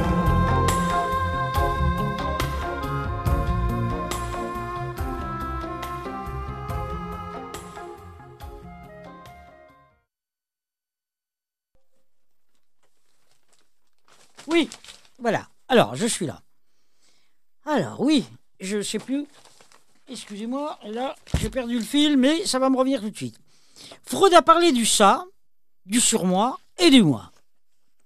Oui, voilà. Alors, je suis là. Alors, oui, je sais plus. Excusez-moi, là, j'ai perdu le fil, mais ça va me revenir tout de suite. Freud a parlé du ça, du surmoi et du moi.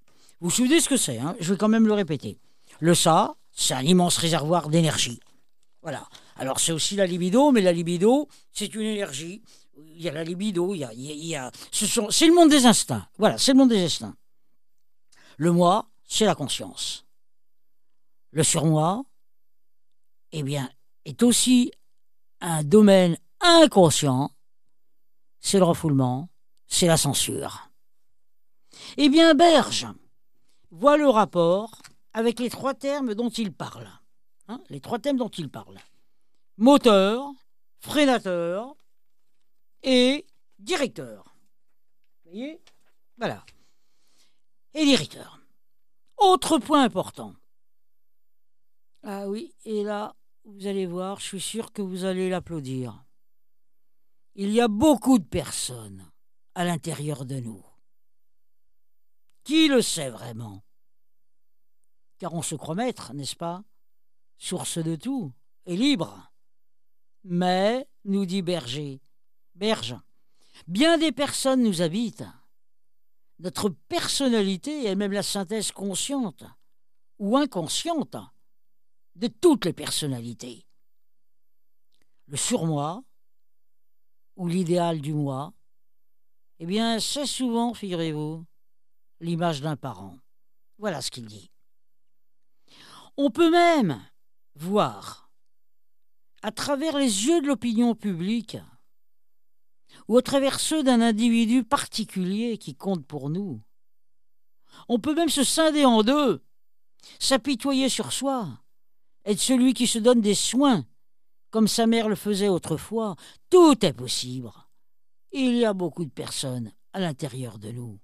Vous vous souvenez ce que c'est, hein? Je vais quand même le répéter. Le ça, c'est un immense réservoir d'énergie. Voilà. Alors c'est aussi la libido, mais la libido, c'est une énergie. Il y a la libido, c'est le monde des instincts. Voilà, c'est le monde des instincts. Le moi, c'est la conscience. Le surmoi, eh bien, est aussi un domaine inconscient. C'est le refoulement, c'est la censure. Eh bien, Berge voit le rapport avec les trois termes dont il parle. Les trois thèmes dont il parle. Moteur, freinateur et directeur. Vous voyez ? Voilà. Et directeur. Autre point important. Ah oui, et là, vous allez voir, je suis sûr que vous allez l'applaudir. Il y a beaucoup de personnes à l'intérieur de nous. Qui le sait vraiment ? Car on se croit maître, n'est-ce pas ? Source de tout et libre. Mais, nous dit Berge, bien des personnes nous habitent. Notre personnalité est même la synthèse consciente ou inconsciente de toutes les personnalités. Le surmoi, ou l'idéal du moi, eh bien, c'est souvent, figurez-vous, l'image d'un parent. Voilà ce qu'il dit. On peut même voir, à travers les yeux de l'opinion publique, ou à travers ceux d'un individu particulier qui compte pour nous. On peut même se scinder en deux, s'apitoyer sur soi, être celui qui se donne des soins, comme sa mère le faisait autrefois. Tout est possible. Il y a beaucoup de personnes à l'intérieur de nous.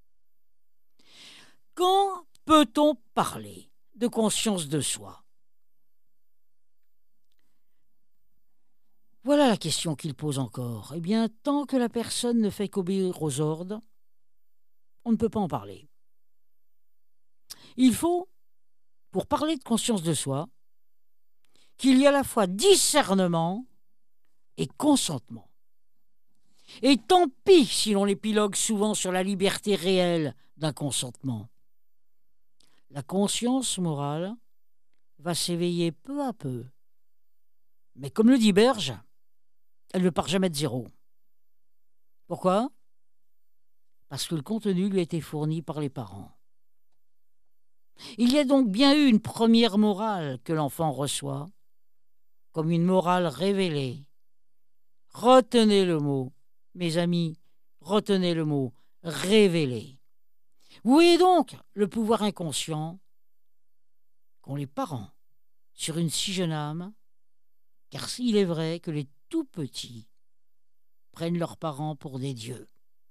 Quand peut-on parler de conscience de soi ? Voilà la question qu'il pose encore. Eh bien, tant que la personne ne fait qu'obéir aux ordres, on ne peut pas en parler. Il faut, pour parler de conscience de soi, qu'il y ait à la fois discernement et consentement. Et tant pis si l'on épilogue souvent sur la liberté réelle d'un consentement. La conscience morale va s'éveiller peu à peu. Mais comme le dit Berge, elle ne part jamais de zéro. Pourquoi ? Parce que le contenu lui a été fourni par les parents. Il y a donc bien eu une première morale que l'enfant reçoit, comme une morale révélée. Retenez le mot, mes amis, retenez le mot, révélé. Vous voyez donc le pouvoir inconscient qu'ont les parents sur une si jeune âme, car il est vrai que les tout petits prennent leurs parents pour des dieux.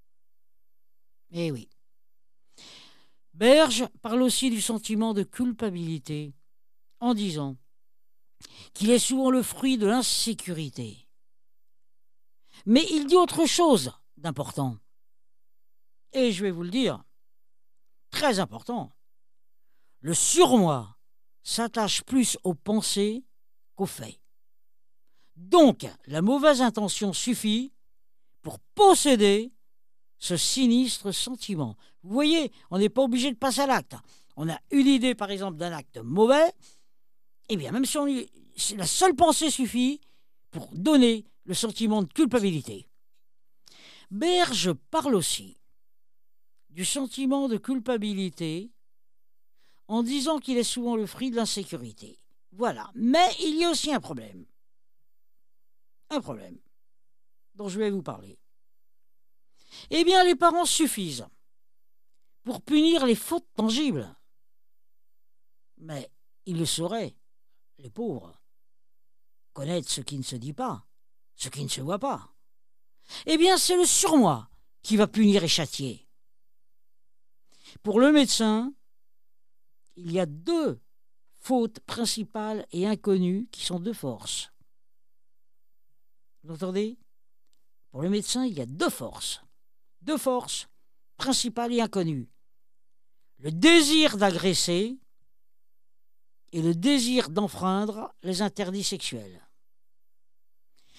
Eh oui. Berge parle aussi du sentiment de culpabilité en disant qu'il est souvent le fruit de l'insécurité. Mais il dit autre chose d'important. Et je vais vous le dire, très important. Le surmoi s'attache plus aux pensées qu'aux faits. Donc, la mauvaise intention suffit pour posséder ce sinistre sentiment. Vous voyez, on n'est pas obligé de passer à l'acte. On a une idée, par exemple, d'un acte mauvais, eh bien, même si la seule pensée suffit pour donner le sentiment de culpabilité. Berge parle aussi du sentiment de culpabilité en disant qu'il est souvent le fruit de l'insécurité. Voilà. Mais il y a aussi un problème. Un problème dont je vais vous parler. Eh bien, les parents suffisent pour punir les fautes tangibles. Mais ils le sauraient, les pauvres, connaître ce qui ne se dit pas, ce qui ne se voit pas. Eh bien, c'est le surmoi qui va punir et châtier. Pour le médecin, il y a deux fautes principales et inconnues qui sont deux forces. Vous entendez ? Pour le médecin, il y a deux forces principales et inconnues. Le désir d'agresser et le désir d'enfreindre les interdits sexuels.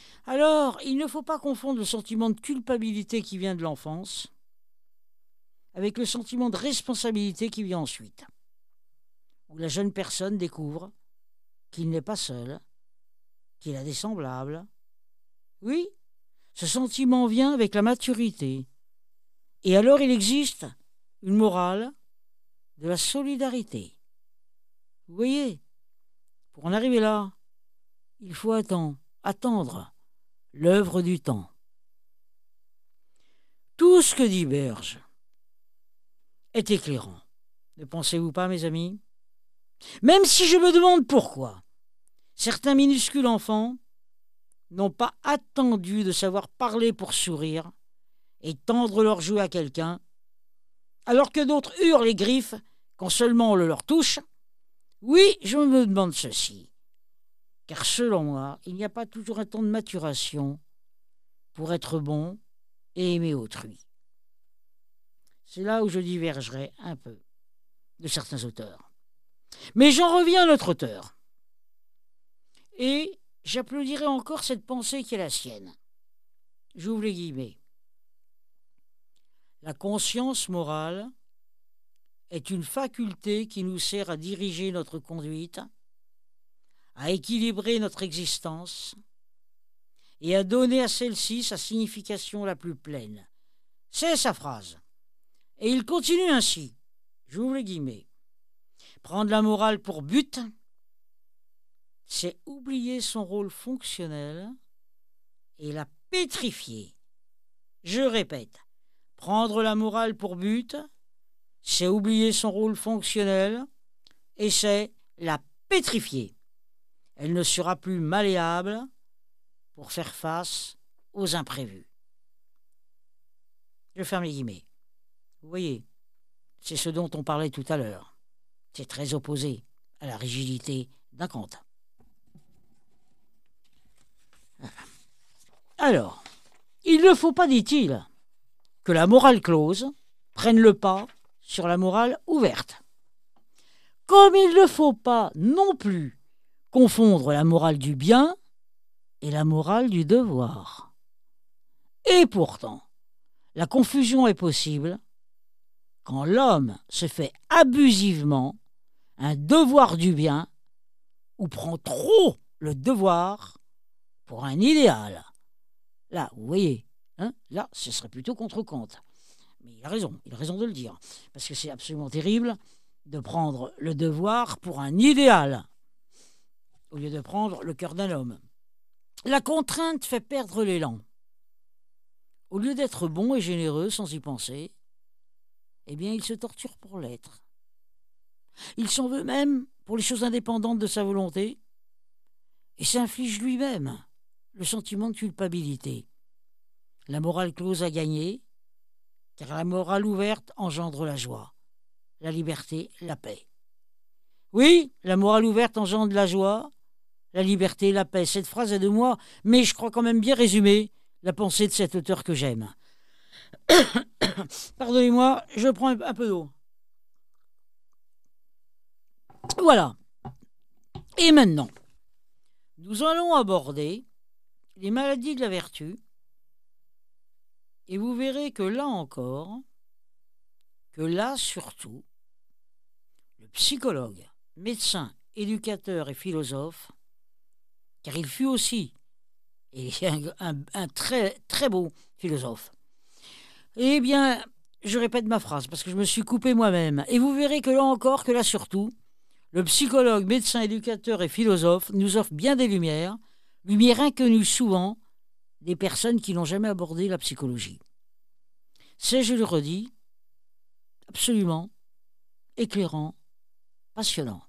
Alors, il ne faut pas confondre le sentiment de culpabilité qui vient de l'enfance avec le sentiment de responsabilité qui vient ensuite, où la jeune personne découvre qu'il n'est pas seul, qu'il a des semblables. Oui, ce sentiment vient avec la maturité. Et alors il existe une morale de la solidarité. Vous voyez, pour en arriver là, il faut attendre l'œuvre du temps. Tout ce que dit Berge est éclairant. Ne pensez-vous pas, mes amis? Même si je me demande pourquoi certains minuscules enfants n'ont pas attendu de savoir parler pour sourire et tendre leur joue à quelqu'un, alors que d'autres hurlent les griffes quand seulement on le leur touche. Oui, je me demande ceci, car selon moi, il n'y a pas toujours un temps de maturation pour être bon et aimer autrui. C'est là où je divergerai un peu de certains auteurs. Mais j'en reviens à notre auteur. Et j'applaudirai encore cette pensée qui est la sienne. J'ouvre les guillemets. La conscience morale est une faculté qui nous sert à diriger notre conduite, à équilibrer notre existence et à donner à celle-ci sa signification la plus pleine. C'est sa phrase. Et il continue ainsi. J'ouvre les guillemets. Prendre la morale pour but, c'est oublier son rôle fonctionnel et la pétrifier. Je répète, prendre la morale pour but, c'est oublier son rôle fonctionnel et c'est la pétrifier. Elle ne sera plus malléable pour faire face aux imprévus. Je ferme les guillemets. Vous voyez, c'est ce dont on parlait tout à l'heure. C'est très opposé à la rigidité d'un Kant. Alors, il ne faut pas, dit-il, que la morale close prenne le pas sur la morale ouverte. Comme il ne faut pas non plus confondre la morale du bien et la morale du devoir. Et pourtant, la confusion est possible quand l'homme se fait abusivement un devoir du bien ou prend trop le devoir pour un idéal. Là, vous voyez, là, ce serait plutôt contre Kant. Mais il a raison de le dire. Parce que c'est absolument terrible de prendre le devoir pour un idéal, au lieu de prendre le cœur d'un homme. La contrainte fait perdre l'élan. Au lieu d'être bon et généreux sans y penser, eh bien, il se torture pour l'être. Il s'en veut même pour les choses indépendantes de sa volonté et s'inflige lui-même le sentiment de culpabilité. La morale close a gagné, car la morale ouverte engendre la joie, la liberté, la paix. Oui, la morale ouverte engendre la joie, la liberté, la paix. Cette phrase est de moi, mais je crois quand même bien résumer la pensée de cet auteur que j'aime. Pardonnez-moi, je prends un peu d'eau. Voilà. Et maintenant, nous allons aborder les maladies de la vertu. Et vous verrez que là encore, que là surtout, le psychologue, médecin, éducateur et philosophe, car il fut aussi un très, très beau philosophe. Eh bien, je répète ma phrase parce que je me suis coupé moi-même. Et vous verrez que là encore, que là surtout, le psychologue, médecin, éducateur et philosophe nous offre bien des lumières inconnues souvent des personnes qui n'ont jamais abordé la psychologie. C'est, je le redis, absolument éclairant, passionnant.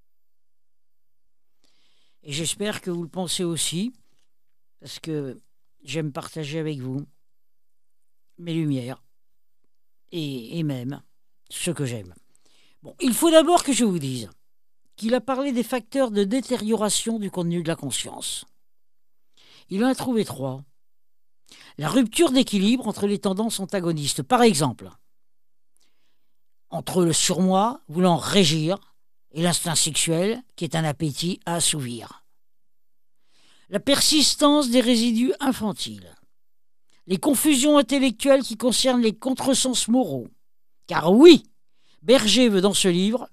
Et j'espère que vous le pensez aussi, parce que j'aime partager avec vous mes lumières et même ce que j'aime. Bon, il faut d'abord que je vous dise qu'il a parlé des facteurs de détérioration du contenu de la conscience. Il en a trouvé 3. La rupture d'équilibre entre les tendances antagonistes, par exemple, entre le surmoi voulant régir et l'instinct sexuel qui est un appétit à assouvir. La persistance des résidus infantiles. Les confusions intellectuelles qui concernent les contresens moraux. Car oui, Berge veut dans ce livre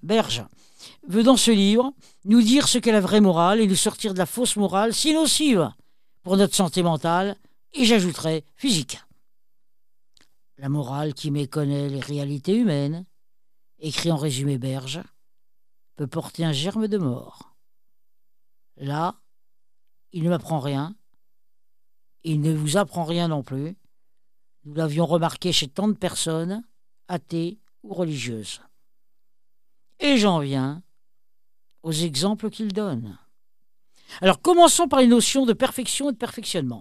nous dire ce qu'est la vraie morale et nous sortir de la fausse morale si nocive pour notre santé mentale et j'ajouterais physique. La morale qui méconnaît les réalités humaines, écrit en résumé Berge, peut porter un germe de mort. Là, il ne m'apprend rien, il ne vous apprend rien non plus. Nous l'avions remarqué chez tant de personnes, athées ou religieuses. Et j'en viens aux exemples qu'il donne. Alors commençons par les notions de perfection et de perfectionnement.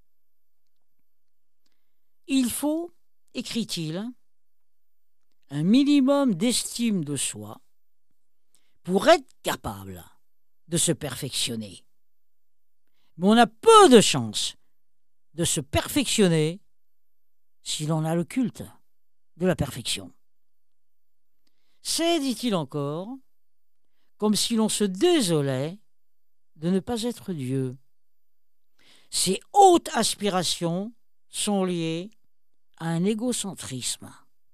Il faut, écrit-il, un minimum d'estime de soi pour être capable de se perfectionner. Mais on a peu de chances de se perfectionner si l'on a le culte de la perfection. C'est, dit-il encore, comme si l'on se désolait de ne pas être Dieu. Ces hautes aspirations sont liées à un égocentrisme.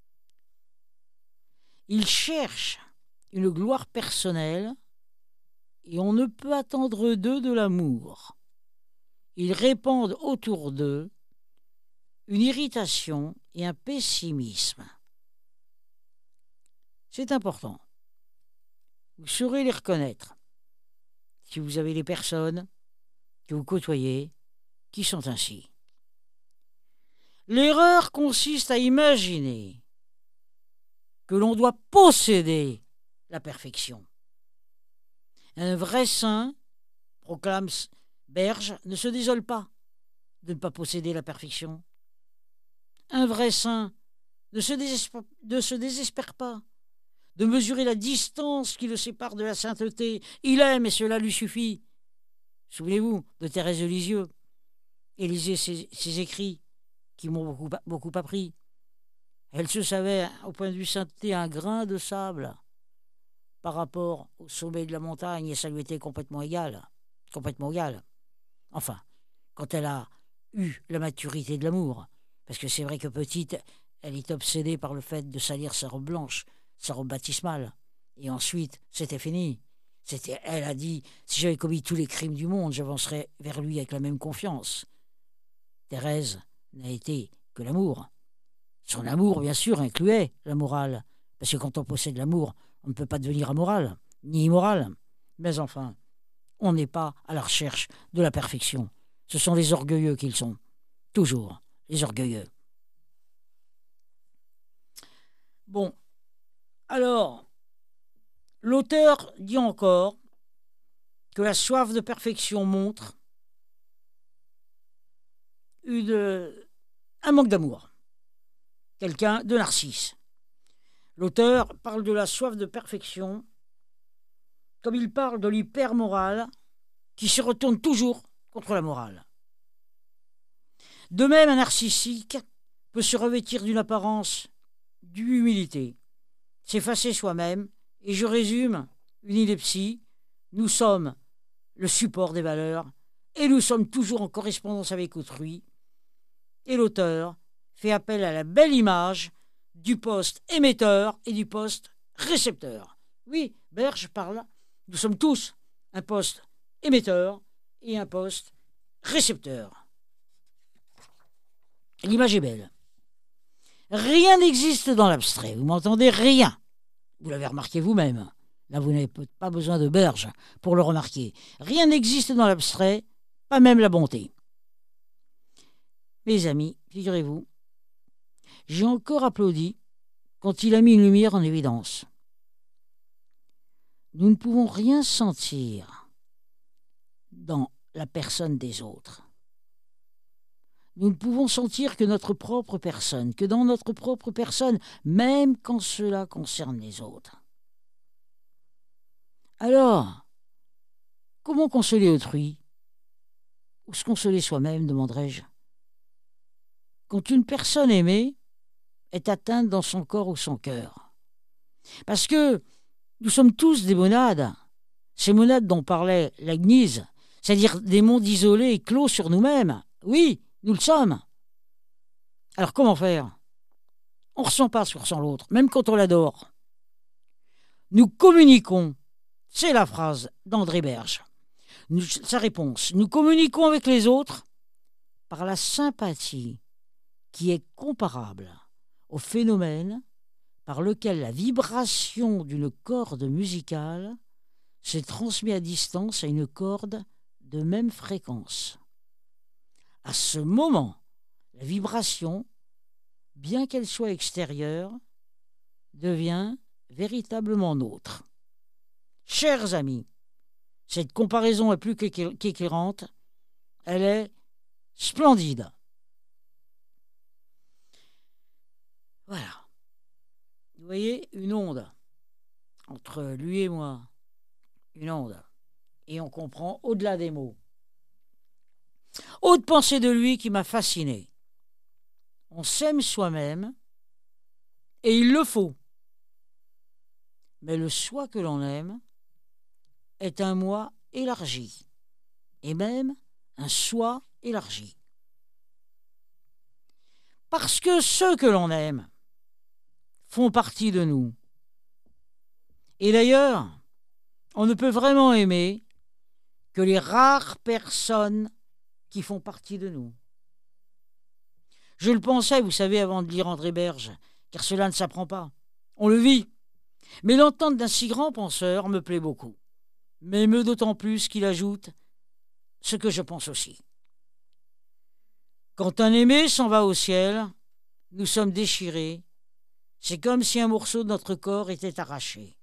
Ils cherchent une gloire personnelle et on ne peut attendre d'eux de l'amour. Ils répandent autour d'eux une irritation et un pessimisme. C'est important. Vous saurez les reconnaître si vous avez des personnes que vous côtoyez qui sont ainsi. L'erreur consiste à imaginer que l'on doit posséder la perfection. Un vrai saint, proclame Berge, ne se désole pas de ne pas posséder la perfection. Un vrai saint ne se désespère pas de mesurer la distance qui le sépare de la sainteté. Il aime et cela lui suffit. Souvenez-vous de Thérèse de Lisieux et lisez ses écrits qui m'ont beaucoup appris. Elle se savait, au point de vue sainteté, un grain de sable par rapport au sommet de la montagne et ça lui était complètement égal. Enfin, quand elle a eu la maturité de l'amour, parce que c'est vrai que petite, elle est obsédée par le fait de salir sa robe blanche, sa robe baptismale. Et ensuite, c'était fini. Elle a dit, si j'avais commis tous les crimes du monde, j'avancerais vers lui avec la même confiance. Thérèse n'a été que l'amour. Son amour, bien sûr, incluait la morale. Parce que quand on possède l'amour, on ne peut pas devenir amoral, ni immoral. Mais enfin, on n'est pas à la recherche de la perfection. Ce sont les orgueilleux qu'ils sont. Toujours les orgueilleux. Bon, alors, l'auteur dit encore que la soif de perfection montre un manque d'amour. Quelqu'un de narcisse. L'auteur parle de la soif de perfection comme il parle de l'hypermorale qui se retourne toujours contre la morale. De même, un narcissique peut se revêtir d'une apparence d'humilité, s'effacer soi-même, et je résume une ineptie, nous sommes le support des valeurs, et nous sommes toujours en correspondance avec autrui, et l'auteur fait appel à la belle image du poste émetteur et du poste récepteur. Oui, Berge parle, nous sommes tous un poste émetteur et un poste récepteur. L'image est belle. Rien n'existe dans l'abstrait, vous m'entendez, rien. Vous l'avez remarqué vous-même. Là, vous n'avez pas besoin de Berge pour le remarquer. Rien n'existe dans l'abstrait, pas même la bonté. Mes amis, figurez-vous, j'ai encore applaudi quand il a mis une lumière en évidence. Nous ne pouvons rien sentir dans la personne des autres. Nous ne pouvons sentir que notre propre personne, que dans notre propre personne, même quand cela concerne les autres. Alors, comment consoler autrui? Ou se consoler soi-même, demanderai-je? Quand une personne aimée est atteinte dans son corps ou son cœur. Parce que nous sommes tous des monades, ces monades dont parlait Leibniz, c'est-à-dire des mondes isolés et clos sur nous-mêmes. Oui, nous le sommes. Alors comment faire? On ne ressent pas ce que ressent l'autre, même quand on l'adore. Nous communiquons, c'est la phrase d'André Berge. Sa réponse, nous communiquons avec les autres par la sympathie qui est comparable au phénomène par lequel la vibration d'une corde musicale s'est transmise à distance à une corde de même fréquence. À ce moment, la vibration, bien qu'elle soit extérieure, devient véritablement nôtre. Chers amis, cette comparaison est plus qu'éclairante, elle est splendide. Voilà. Vous voyez, une onde entre lui et moi, une onde, et on comprend au-delà des mots. Autre pensée de lui qui m'a fasciné. On s'aime soi-même, et il le faut. Mais le soi que l'on aime est un moi élargi, et même un soi élargi. Parce que ceux que l'on aime font partie de nous. Et d'ailleurs, on ne peut vraiment aimer que les rares personnes qui font partie de nous. Je le pensais, vous savez, avant de lire André Berge, car cela ne s'apprend pas. On le vit. Mais l'entente d'un si grand penseur me plaît beaucoup. M'émeut d'autant plus qu'il ajoute ce que je pense aussi. Quand un aimé s'en va au ciel, nous sommes déchirés. C'est comme si un morceau de notre corps était arraché.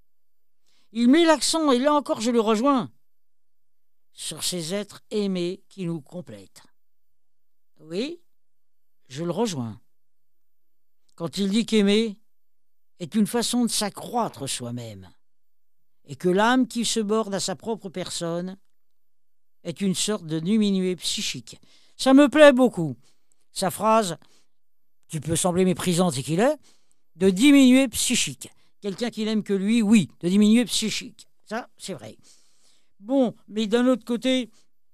Il met l'accent, et là encore je le rejoins, sur ces êtres aimés qui nous complètent. Oui, je le rejoins. Quand il dit qu'aimer est une façon de s'accroître soi-même, et que l'âme qui se borne à sa propre personne est une sorte de diminué psychique. Ça me plaît beaucoup. Sa phrase, qui peut sembler méprisante et qu'il est, de diminué psychique. Quelqu'un qui n'aime que lui, oui, de diminué psychique. Ça, c'est vrai. Bon, mais d'un autre côté,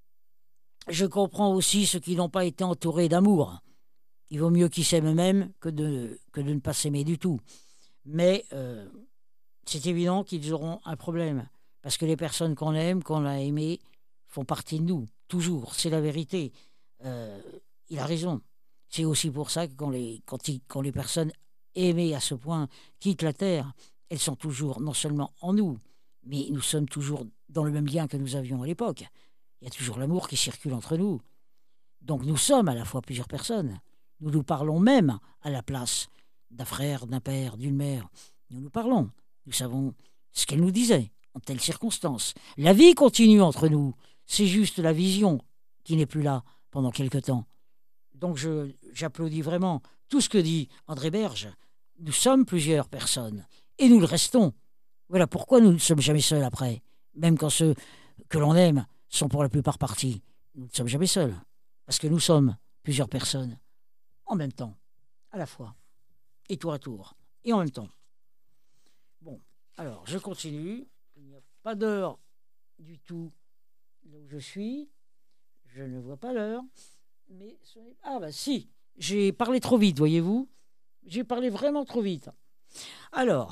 je comprends aussi ceux qui n'ont pas été entourés d'amour. Il vaut mieux qu'ils s'aiment eux-mêmes que de ne pas s'aimer du tout. Mais c'est évident qu'ils auront un problème. Parce que les personnes qu'on aime, qu'on a aimées, font partie de nous. Toujours, c'est la vérité. Il a raison. C'est aussi pour ça que quand les personnes aimées à ce point quittent la Terre, elles sont toujours non seulement en nous, mais nous sommes toujours dans le même lien que nous avions à l'époque. Il y a toujours l'amour qui circule entre nous. Donc nous sommes à la fois plusieurs personnes. Nous nous parlons même à la place d'un frère, d'un père, d'une mère. Nous nous parlons. Nous savons ce qu'elle nous disait en telle circonstance. La vie continue entre nous. C'est juste la vision qui n'est plus là pendant quelque temps. Donc j'applaudis vraiment tout ce que dit André Berge. Nous sommes plusieurs personnes et nous le restons. Voilà pourquoi nous ne sommes jamais seuls après. Même quand ceux que l'on aime sont pour la plupart partis. Nous ne sommes jamais seuls. Parce que nous sommes plusieurs personnes en même temps, à la fois, et tour à tour, et en même temps. Bon, alors je continue. Il n'y a pas d'heure du tout là où je suis. Je ne vois pas l'heure. Mais ah bah si, j'ai parlé trop vite, voyez-vous. J'ai parlé vraiment trop vite. Alors,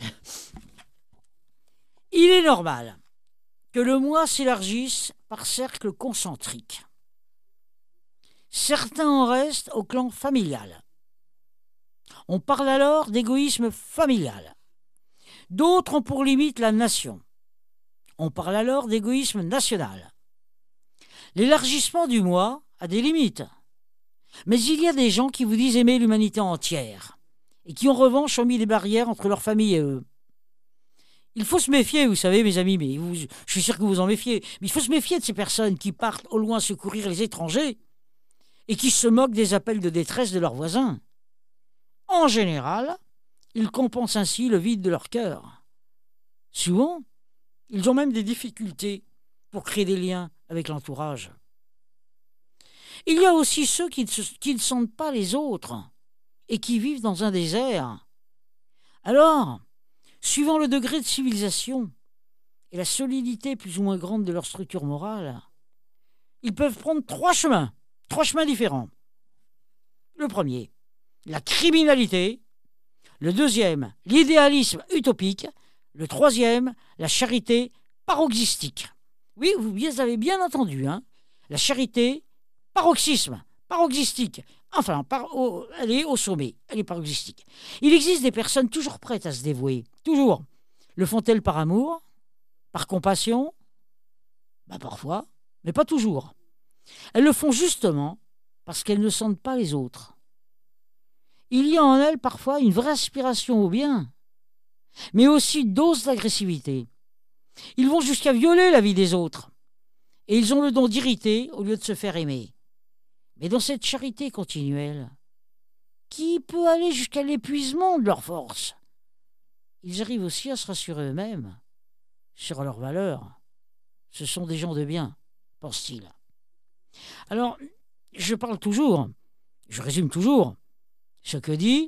il est normal que le moi s'élargisse par cercles concentriques. Certains en restent au clan familial. On parle alors d'égoïsme familial. D'autres ont pour limite la nation. On parle alors d'égoïsme national. L'élargissement du moi a des limites. Mais il y a des gens qui vous disent aimer l'humanité entière et qui en revanche ont mis des barrières entre leur famille et eux. Il faut se méfier, vous savez, mes amis, mais je suis sûr que vous en méfiez, mais il faut se méfier de ces personnes qui partent au loin secourir les étrangers et qui se moquent des appels de détresse de leurs voisins. En général, ils compensent ainsi le vide de leur cœur. Souvent, ils ont même des difficultés pour créer des liens avec l'entourage. Il y a aussi ceux qui ne sentent pas les autres et qui vivent dans un désert. Alors, suivant le degré de civilisation et la solidité plus ou moins grande de leur structure morale, ils peuvent prendre trois chemins différents. Le premier, la criminalité. Le deuxième, l'idéalisme utopique. Le troisième, la charité paroxystique. Oui, vous avez bien entendu, hein. La charité, paroxystique. Enfin, elle est au sommet, elle est paroxystique. Il existe des personnes toujours prêtes à se dévouer, toujours. Le font-elles par amour, par compassion? Parfois, mais pas toujours. Elles le font justement parce qu'elles ne sentent pas les autres. Il y a en elles parfois une vraie aspiration au bien, mais aussi une dose d'agressivité. Ils vont jusqu'à violer la vie des autres. Et ils ont le don d'irriter au lieu de se faire aimer. Mais dans cette charité continuelle, qui peut aller jusqu'à l'épuisement de leurs forces? Ils arrivent aussi à se rassurer eux-mêmes sur leurs valeurs. Ce sont des gens de bien, pense-t-il. Alors, je résume toujours ce que dit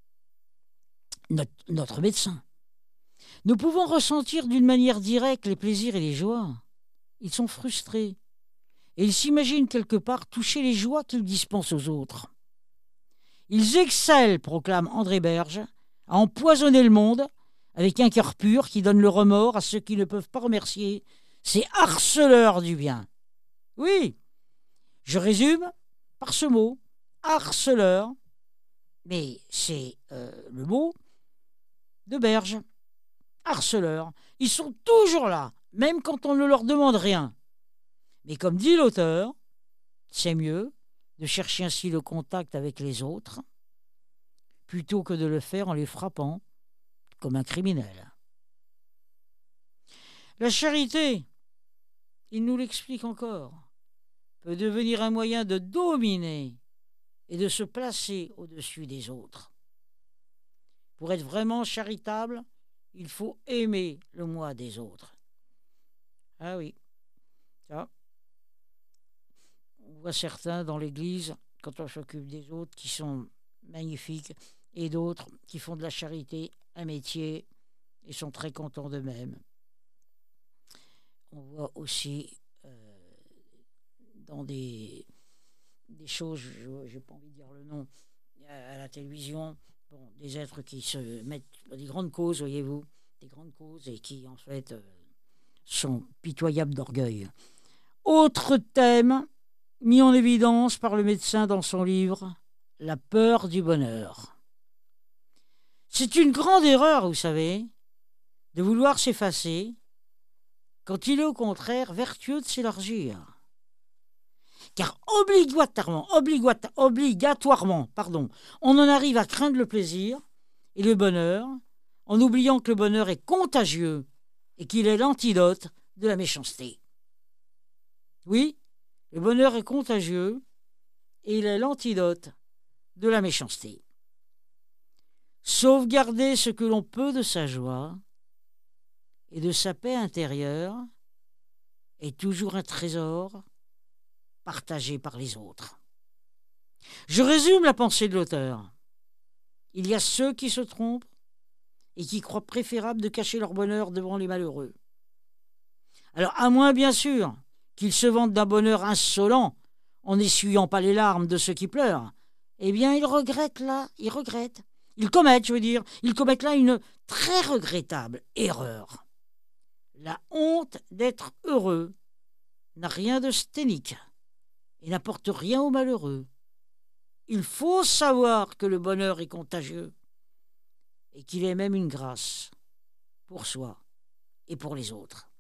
notre médecin. Nous pouvons ressentir d'une manière directe les plaisirs et les joies. Ils sont frustrés et ils s'imaginent quelque part toucher les joies qu'ils dispensent aux autres. Ils excellent, proclame André Berge, à empoisonner le monde avec un cœur pur qui donne le remords à ceux qui ne peuvent pas remercier ces harceleurs du bien. Oui, je résume par ce mot, harceleur, mais c'est le mot de Berge. Harceleurs, ils sont toujours là, même quand on ne leur demande rien. Mais comme dit l'auteur, c'est mieux de chercher ainsi le contact avec les autres plutôt que de le faire en les frappant comme un criminel. La charité, il nous l'explique encore, peut devenir un moyen de dominer et de se placer au-dessus des autres. Pour être vraiment charitable, il faut aimer le moi des autres. Ah oui, ça. On voit certains dans l'église, quand on s'occupe des autres, qui sont magnifiques, et d'autres qui font de la charité un métier et sont très contents d'eux-mêmes. On voit aussi dans des choses, je n'ai pas envie de dire le nom, à la télévision, des êtres qui se mettent dans des grandes causes, voyez-vous, des grandes causes et qui en fait sont pitoyables d'orgueil. Autre thème mis en évidence par le médecin dans son livre, la peur du bonheur. C'est une grande erreur, vous savez, de vouloir s'effacer quand il est au contraire vertueux de s'élargir. Car obligatoirement, on en arrive à craindre le plaisir et le bonheur en oubliant que le bonheur est contagieux et qu'il est l'antidote de la méchanceté. Oui, le bonheur est contagieux et il est l'antidote de la méchanceté. Sauvegarder ce que l'on peut de sa joie et de sa paix intérieure est toujours un trésor partagé par les autres. Je résume la pensée de l'auteur. Il y a ceux qui se trompent et qui croient préférable de cacher leur bonheur devant les malheureux. Alors, à moins bien sûr qu'ils se vantent d'un bonheur insolent en n'essuyant pas les larmes de ceux qui pleurent, eh bien ils commettent là une très regrettable erreur. La honte d'être heureux n'a rien de sténique et n'apporte rien aux malheureux. Il faut savoir que le bonheur est contagieux et qu'il est même une grâce pour soi et pour les autres.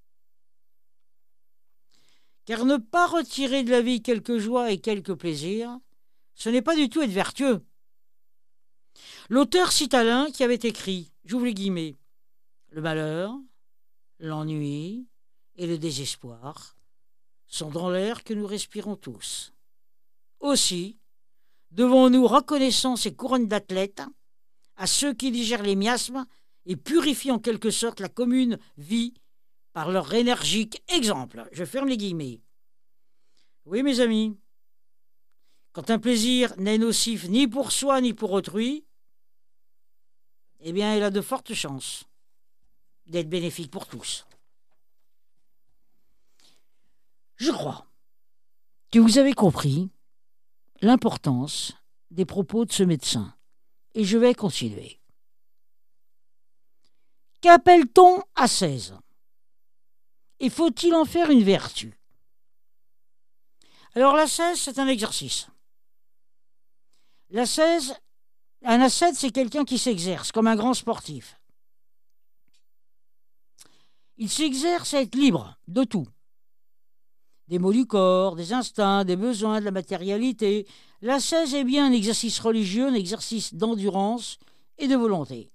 Car ne pas retirer de la vie quelques joies et quelques plaisirs, ce n'est pas du tout être vertueux. L'auteur cite Alain qui avait écrit, j'ouvre les guillemets, « Le malheur, l'ennui et le désespoir sont dans l'air que nous respirons tous. Aussi, devons-nous reconnaissance et couronne d'athlètes à ceux qui digèrent les miasmes et purifient en quelque sorte la commune vie par leur énergique exemple. » Je ferme les guillemets. Oui, mes amis, quand un plaisir n'est nocif ni pour soi ni pour autrui, eh bien, il a de fortes chances d'être bénéfique pour tous. Je crois que vous avez compris l'importance des propos de ce médecin. et je vais continuer. Qu'appelle-t-on ascèse? Et faut-il en faire une vertu? Alors l'ascèse, c'est un exercice. L'ascèse, un ascète, c'est quelqu'un qui s'exerce, comme un grand sportif. Il s'exerce à être libre de tout. Des maux du corps, des instincts, des besoins, de la matérialité. L'ascèse est bien un exercice religieux, un exercice d'endurance et de volonté.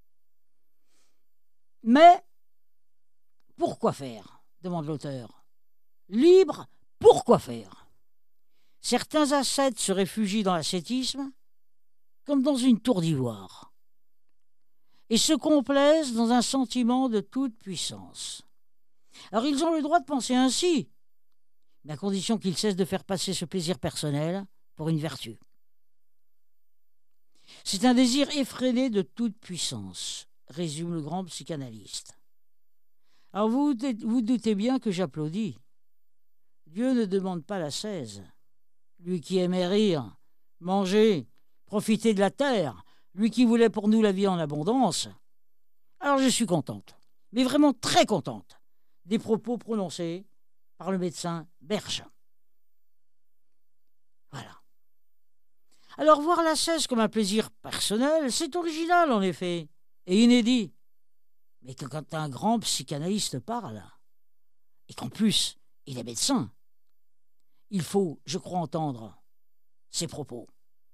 Mais, pourquoi faire? Demande l'auteur. Libre, pourquoi faire? Certains ascètes se réfugient dans l'ascétisme comme dans une tour d'ivoire et se complaisent dans un sentiment de toute puissance. Alors ils ont le droit de penser ainsi, mais à condition qu'ils cessent de faire passer ce plaisir personnel pour une vertu. C'est un désir effréné de toute puissance, résume le grand psychanalyste. Alors vous doutez bien que j'applaudis. Dieu ne demande pas l'ascèse. Lui qui aimait rire, manger, profiter de la terre, lui qui voulait pour nous la vie en abondance. Alors je suis contente, mais vraiment très contente, des propos prononcés par le médecin Berge. Voilà. Alors voir l'ascèse comme un plaisir personnel, c'est original en effet, et inédit. Mais que quand un grand psychanalyste parle, et qu'en plus il est médecin, il faut, je crois, entendre ses propos.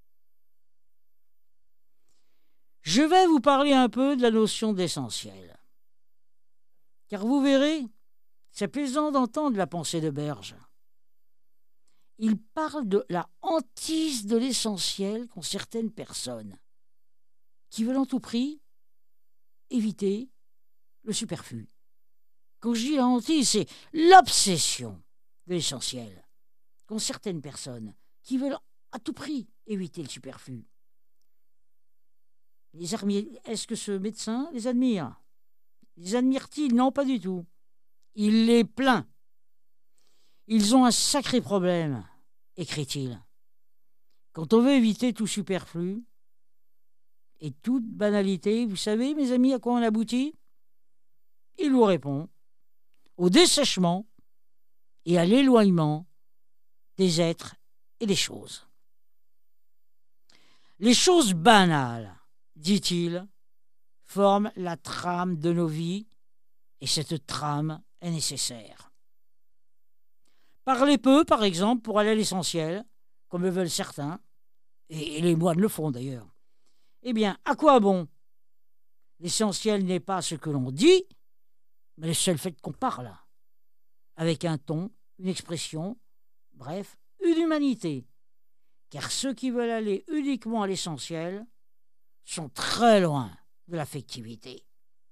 Je vais vous parler un peu de la notion d'essentiel. Car vous verrez, c'est plaisant d'entendre la pensée de Berge. Il parle de la hantise de l'essentiel qu'ont certaines personnes qui veulent en tout prix éviter le superflu. Quand je dis la hantise, c'est l'obsession de l'essentiel qu'ont certaines personnes qui veulent à tout prix éviter le superflu. Est-ce que ce médecin les admire? Les admire-t-il? Non, pas du tout. Il les plaint. Ils ont un sacré problème, écrit-il. Quand on veut éviter tout superflu et toute banalité, vous savez, mes amis, à quoi on aboutit? Il vous répond au dessèchement et à l'éloignement des êtres et des choses. Les choses banales, dit-il, forment la trame de nos vies, et cette trame est nécessaire. Parler peu, par exemple, pour aller à l'essentiel, comme le veulent certains, et les moines le font d'ailleurs. Eh bien, à quoi bon? L'essentiel n'est pas ce que l'on dit, mais le seul fait qu'on parle, avec un ton, une expression, bref, une humanité. Car ceux qui veulent aller uniquement à l'essentiel sont très loin de l'affectivité.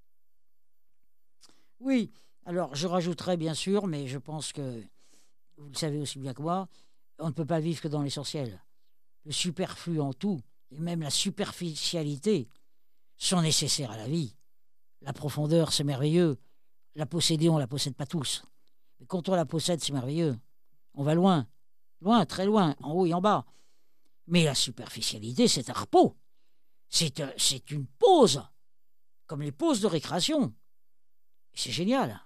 Oui, alors je rajouterai bien sûr, mais je pense que vous le savez aussi bien que moi, on ne peut pas vivre que dans l'essentiel. Le superflu en tout, et même la superficialité, sont nécessaires à la vie. La profondeur, c'est merveilleux. La posséder, on ne la possède pas tous. Mais quand on la possède, c'est merveilleux. On va loin, loin, très loin, en haut et en bas. Mais la superficialité, c'est un repos. C'est une pause, comme les pauses de récréation. C'est génial.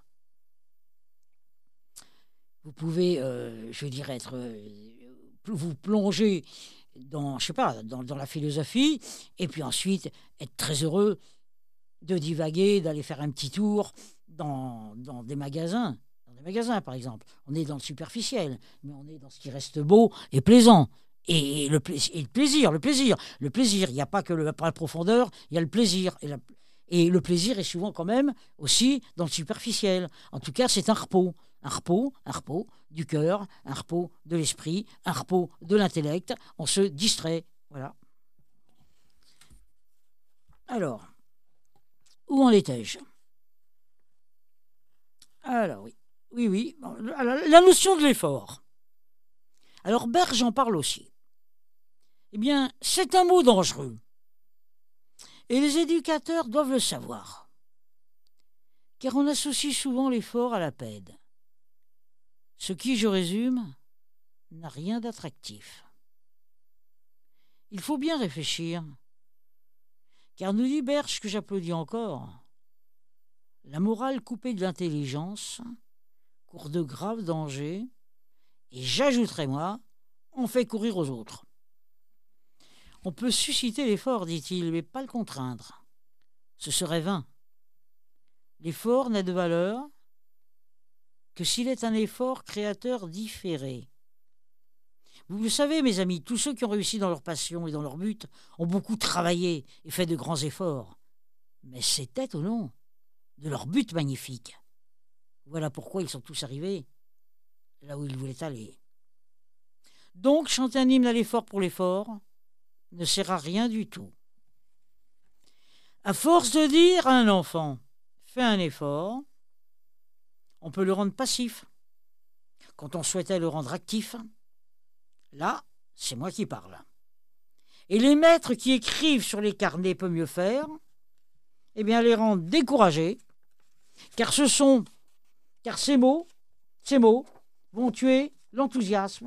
Vous pouvez, je dirais, vous plonger dans, je sais pas, dans la philosophie, et puis ensuite être très heureux de divaguer, d'aller faire un petit tour dans des magasins. Dans des magasins, par exemple. On est dans le superficiel, mais on est dans ce qui reste beau et plaisant. Et le plaisir, il n'y a pas que la profondeur, il y a le plaisir. Et le plaisir est souvent quand même aussi dans le superficiel. En tout cas, c'est un repos du cœur, un repos de l'esprit, un repos de l'intellect. On se distrait, voilà. Alors, où en étais-je? Alors, oui. La notion de l'effort. Alors, Berge en parle aussi. Eh bien, c'est un mot dangereux. Et les éducateurs doivent le savoir. Car on associe souvent l'effort à la peine. Ce qui, je résume, n'a rien d'attractif. Il faut bien réfléchir Car nous dit Berge, que j'applaudis encore, la morale coupée de l'intelligence court de graves dangers, et j'ajouterai moi, on fait courir aux autres. On peut susciter l'effort, dit-il, mais pas le contraindre. Ce serait vain. L'effort n'a de valeur que s'il est un effort créateur différé. Vous le savez, mes amis, tous ceux qui ont réussi dans leur passion et dans leur but ont beaucoup travaillé et fait de grands efforts. Mais c'était au nom de leur but magnifique. Voilà pourquoi ils sont tous arrivés là où ils voulaient aller. Donc, chanter un hymne à l'effort pour l'effort ne sert à rien du tout. À force de dire à un enfant « fais un effort », on peut le rendre passif. Quand on souhaitait le rendre actif, là, c'est moi qui parle. Et les maîtres qui écrivent sur les carnets peut mieux faire, eh bien les rendre découragés, car ces mots vont tuer l'enthousiasme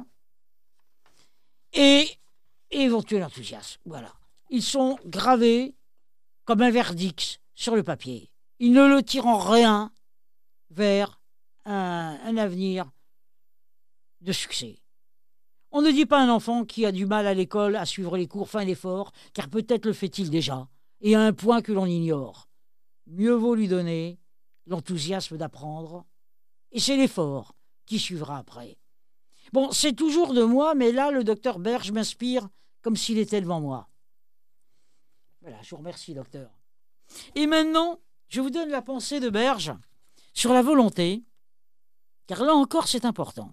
et vont tuer l'enthousiasme. Voilà. Ils sont gravés comme un verdict sur le papier. Ils ne le tirent en rien vers un avenir de succès. On ne dit pas à un enfant qui a du mal à l'école à suivre les cours, fais un effort, car peut-être le fait-il déjà, et à un point que l'on ignore. Mieux vaut lui donner l'enthousiasme d'apprendre, et c'est l'effort qui suivra après. Bon, c'est toujours de moi, mais là, le docteur Berge m'inspire comme s'il était devant moi. Voilà, je vous remercie, docteur. Et maintenant, je vous donne la pensée de Berge sur la volonté, car là encore, c'est important.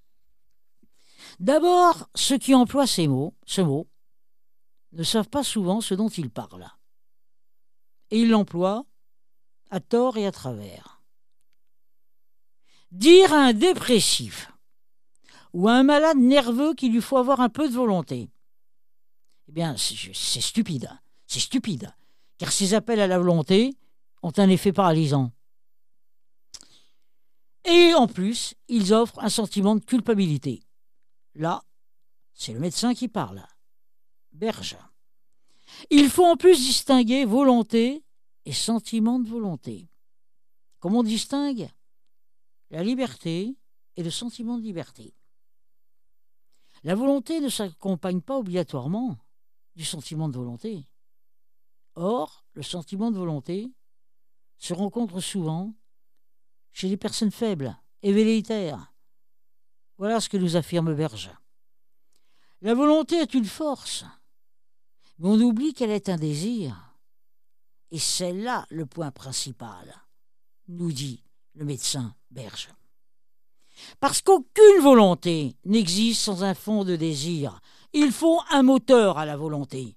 D'abord, ceux qui emploient ce mot, ne savent pas souvent ce dont ils parlent. Et ils l'emploient à tort et à travers. Dire à un dépressif ou à un malade nerveux qu'il lui faut avoir un peu de volonté, eh bien, c'est stupide. C'est stupide, car ces appels à la volonté ont un effet paralysant. Et en plus, ils offrent un sentiment de culpabilité. Là, c'est le médecin qui parle. Berge. Il faut en plus distinguer volonté et sentiment de volonté. Comme on distingue la liberté et le sentiment de liberté. La volonté ne s'accompagne pas obligatoirement du sentiment de volonté. Or, le sentiment de volonté se rencontre souvent chez les personnes faibles et velléitaires. Voilà ce que nous affirme Berge. La volonté est une force, mais on oublie qu'elle est un désir. Et c'est là le point principal, nous dit le médecin Berge. Parce qu'aucune volonté n'existe sans un fond de désir. Il faut un moteur à la volonté.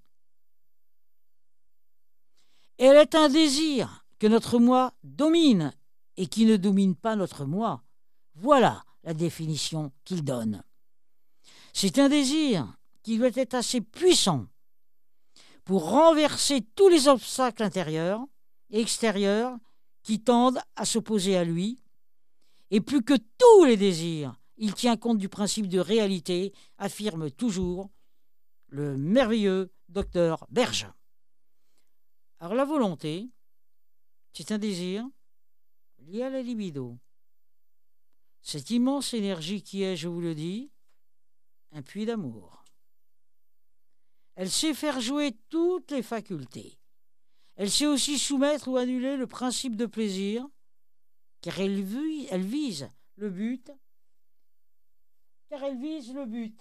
Elle est un désir que notre moi domine et qui ne domine pas notre moi. Voilà la définition qu'il donne. C'est un désir qui doit être assez puissant pour renverser tous les obstacles intérieurs et extérieurs qui tendent à s'opposer à lui. Et plus que tous les désirs, il tient compte du principe de réalité, affirme toujours le merveilleux docteur Berge. Alors la volonté, c'est un désir lié à la libido. Cette immense énergie qui est, je vous le dis, un puits d'amour. Elle sait faire jouer toutes les facultés. Elle sait aussi soumettre ou annuler le principe de plaisir, car elle vise le but. Car elle vise le but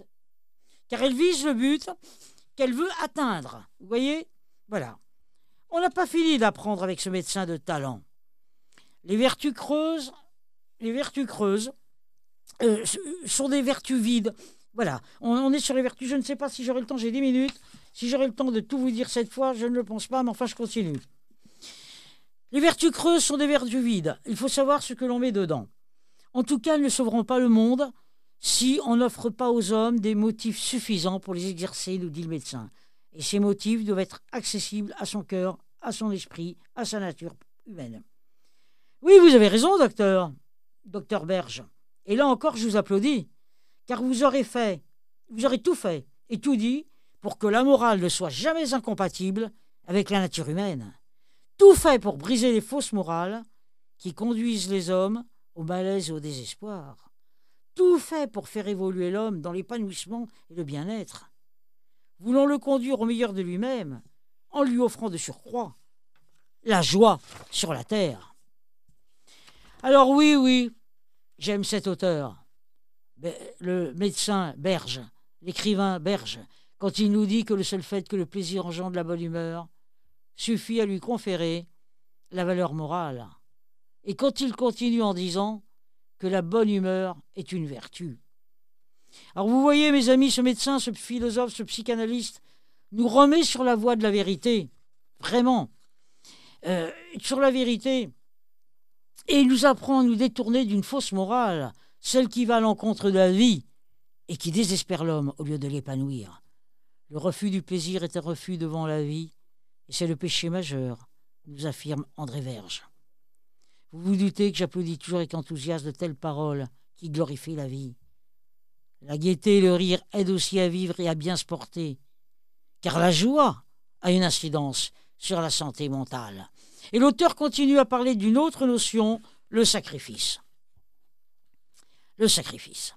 qu'elle veut atteindre. Vous voyez ? Voilà. On n'a pas fini d'apprendre avec ce médecin de talent. Les vertus creuses sont des vertus vides. Voilà, on est sur les vertus. Je ne sais pas si j'aurai le temps, j'ai 10 minutes. Si j'aurai le temps de tout vous dire cette fois, je ne le pense pas, mais enfin je continue. Les vertus creuses sont des vertus vides. Il faut savoir ce que l'on met dedans. En tout cas, elles ne sauveront pas le monde si on n'offre pas aux hommes des motifs suffisants pour les exercer, nous dit le médecin. Et ces motifs doivent être accessibles à son cœur, à son esprit, à sa nature humaine. Oui, vous avez raison, docteur Berge. Et là encore, je vous applaudis, car vous aurez tout fait et tout dit pour que la morale ne soit jamais incompatible avec la nature humaine. Tout fait pour briser les fausses morales qui conduisent les hommes au malaise et au désespoir. Tout fait pour faire évoluer l'homme dans l'épanouissement et le bien-être. Voulant le conduire au meilleur de lui-même, en lui offrant de surcroît la joie sur la terre. Alors oui, j'aime cet auteur, le médecin Berge, l'écrivain Berge, quand il nous dit que le seul fait que le plaisir engendre la bonne humeur suffit à lui conférer la valeur morale. Et quand il continue en disant que la bonne humeur est une vertu. Alors vous voyez, mes amis, ce médecin, ce philosophe, ce psychanalyste nous remet sur la voie de la vérité, vraiment, sur la vérité, et il nous apprend à nous détourner d'une fausse morale, celle qui va à l'encontre de la vie et qui désespère l'homme au lieu de l'épanouir. Le refus du plaisir est un refus devant la vie, et c'est le péché majeur, nous affirme André Berge. Vous vous doutez que j'applaudis toujours avec enthousiasme de telles paroles qui glorifient la vie. La gaieté et le rire aident aussi à vivre et à bien se porter, car la joie a une incidence sur la santé mentale. Et l'auteur continue à parler d'une autre notion, le sacrifice. Le sacrifice.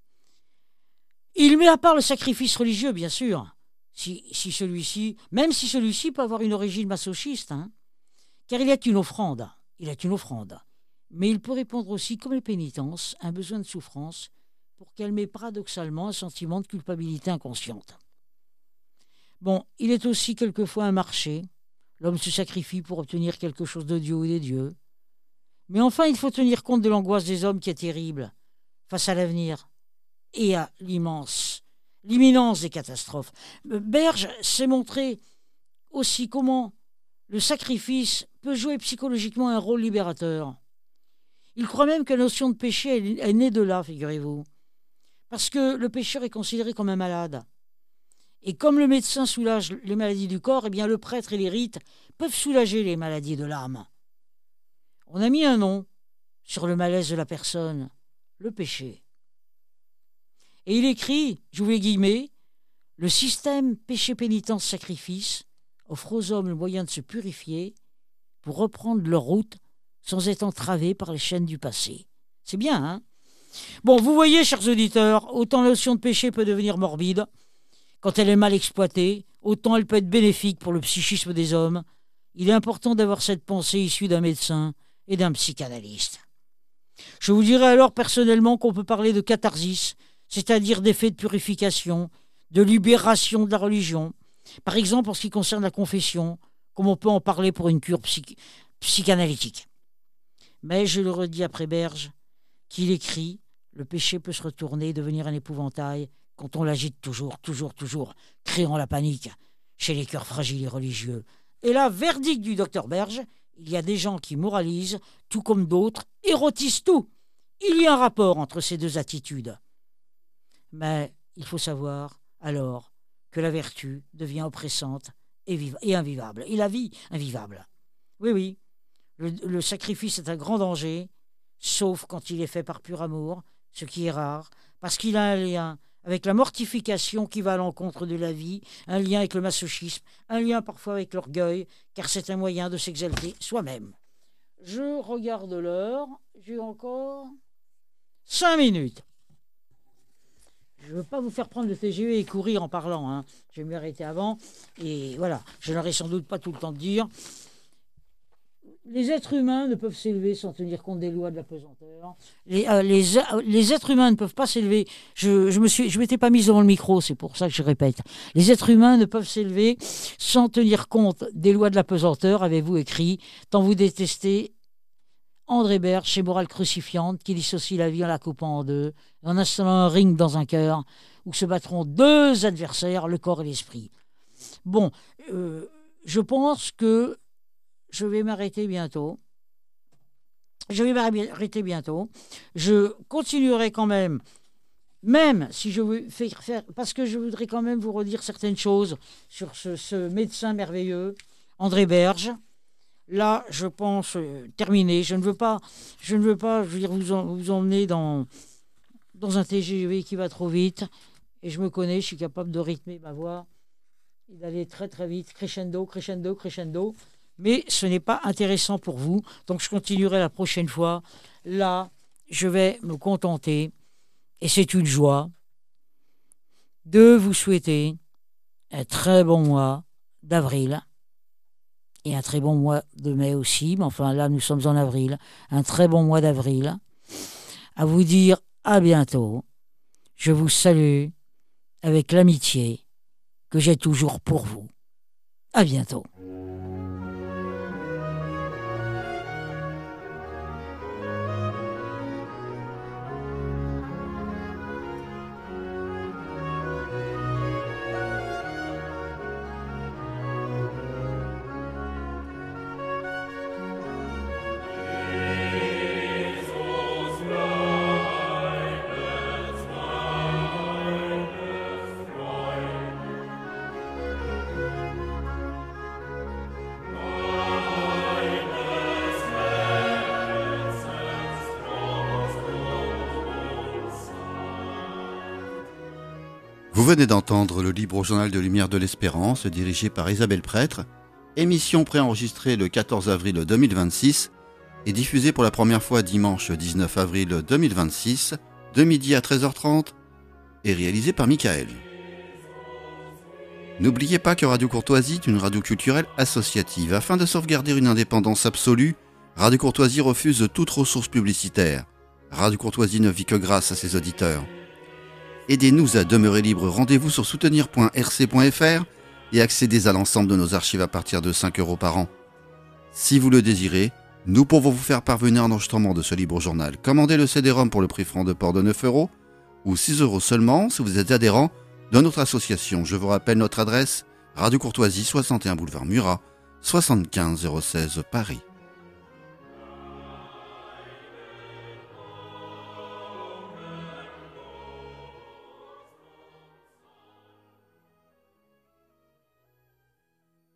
Il met à part le sacrifice religieux, bien sûr, même si celui-ci peut avoir une origine masochiste, car il est une offrande. Mais il peut répondre aussi, comme les pénitences, à un besoin de souffrance pour calmer paradoxalement un sentiment de culpabilité inconsciente. Bon, il est aussi quelquefois un marché. L'homme se sacrifie pour obtenir quelque chose de Dieu ou des dieux. Mais enfin, il faut tenir compte de l'angoisse des hommes qui est terrible face à l'avenir et à l'imminence des catastrophes. Berge s'est montré aussi comment le sacrifice peut jouer psychologiquement un rôle libérateur. Il croit même que la notion de péché est née de là, figurez-vous. Parce que le pécheur est considéré comme un malade. Et comme le médecin soulage les maladies du corps, eh bien le prêtre et les rites peuvent soulager les maladies de l'âme. On a mis un nom sur le malaise de la personne, le péché. Et il écrit, j'ouvre les guillemets, « Le système péché-pénitence-sacrifice offre aux hommes le moyen de se purifier pour reprendre leur route sans être entravés par les chaînes du passé. » C'est bien, hein? Bon, vous voyez, chers auditeurs, autant la notion de péché peut devenir morbide quand elle est mal exploitée, autant elle peut être bénéfique pour le psychisme des hommes. Il est important d'avoir cette pensée issue d'un médecin et d'un psychanalyste. Je vous dirais alors personnellement qu'on peut parler de catharsis, c'est-à-dire d'effet de purification, de libération de la religion. Par exemple, en ce qui concerne la confession, comme on peut en parler pour une cure psychanalytique. Mais je le redis après Berge, qu'il écrit « Le péché peut se retourner et devenir un épouvantail quand on l'agite toujours, créant la panique chez les cœurs fragiles et religieux. » Et là, verdict du docteur Berge, il y a des gens qui moralisent, tout comme d'autres, érotisent tout. Il y a un rapport entre ces deux attitudes. Mais il faut savoir, alors, que la vertu devient oppressante et invivable. Et la vie, invivable. Oui, le sacrifice est un grand danger, sauf quand il est fait par pur amour, ce qui est rare, parce qu'il a un lien avec la mortification qui va à l'encontre de la vie, un lien avec le masochisme, un lien parfois avec l'orgueil, car c'est un moyen de s'exalter soi-même. Je regarde l'heure, j'ai encore 5 minutes. Je ne veux pas vous faire prendre le TGV et courir en parlant, je vais m'arrêter avant, et voilà, je n'aurai sans doute pas tout le temps de dire. Les êtres humains ne peuvent s'élever sans tenir compte des lois de la pesanteur. Les êtres humains ne peuvent pas s'élever. Je m'étais pas mise devant le micro, c'est pour ça que je répète. Les êtres humains ne peuvent s'élever sans tenir compte des lois de la pesanteur, avez-vous écrit, tant vous détestez André Berge chez Morale Crucifiante, qui dissocie la vie en la coupant en deux, en installant un ring dans un cœur où se battront deux adversaires, le corps et l'esprit. Bon, je pense que je vais m'arrêter bientôt. Je continuerai quand même si je veux faire, parce que je voudrais quand même vous redire certaines choses sur ce médecin merveilleux, André Berge. Là, je pense terminer. Je ne veux pas, je veux dire, vous emmener dans un TGV qui va trop vite. Et je me connais, je suis capable de rythmer ma voix d'aller très très vite, crescendo, crescendo, crescendo. Mais ce n'est pas intéressant pour vous. Donc je continuerai la prochaine fois. Là, je vais me contenter, et c'est une joie, de vous souhaiter un très bon mois d'avril et un très bon mois de mai aussi. Mais enfin, là, nous sommes en avril. Un très bon mois d'avril. À vous dire à bientôt. Je vous salue avec l'amitié que j'ai toujours pour vous. À bientôt. Vous venez d'entendre le Libre Journal de Lumière de l'Espérance, dirigé par Isabelle Prêtre, émission préenregistrée le 14 avril 2026 et diffusée pour la première fois dimanche 19 avril 2026, de midi à 13h30, et réalisée par Michael. N'oubliez pas que Radio Courtoisie est une radio culturelle associative. Afin de sauvegarder une indépendance absolue, Radio Courtoisie refuse toute ressource publicitaire. Radio Courtoisie ne vit que grâce à ses auditeurs. Aidez-nous à demeurer libre. Rendez-vous sur soutenir.rc.fr et accédez à l'ensemble de nos archives à partir de 5 € par an. Si vous le désirez, nous pouvons vous faire parvenir un enregistrement de ce libre journal. Commandez le CD-ROM pour le prix franc de port de 9 € ou 6 € seulement si vous êtes adhérent de notre association. Je vous rappelle notre adresse, Radio Courtoisie, 61 boulevard Murat, 75 016 Paris.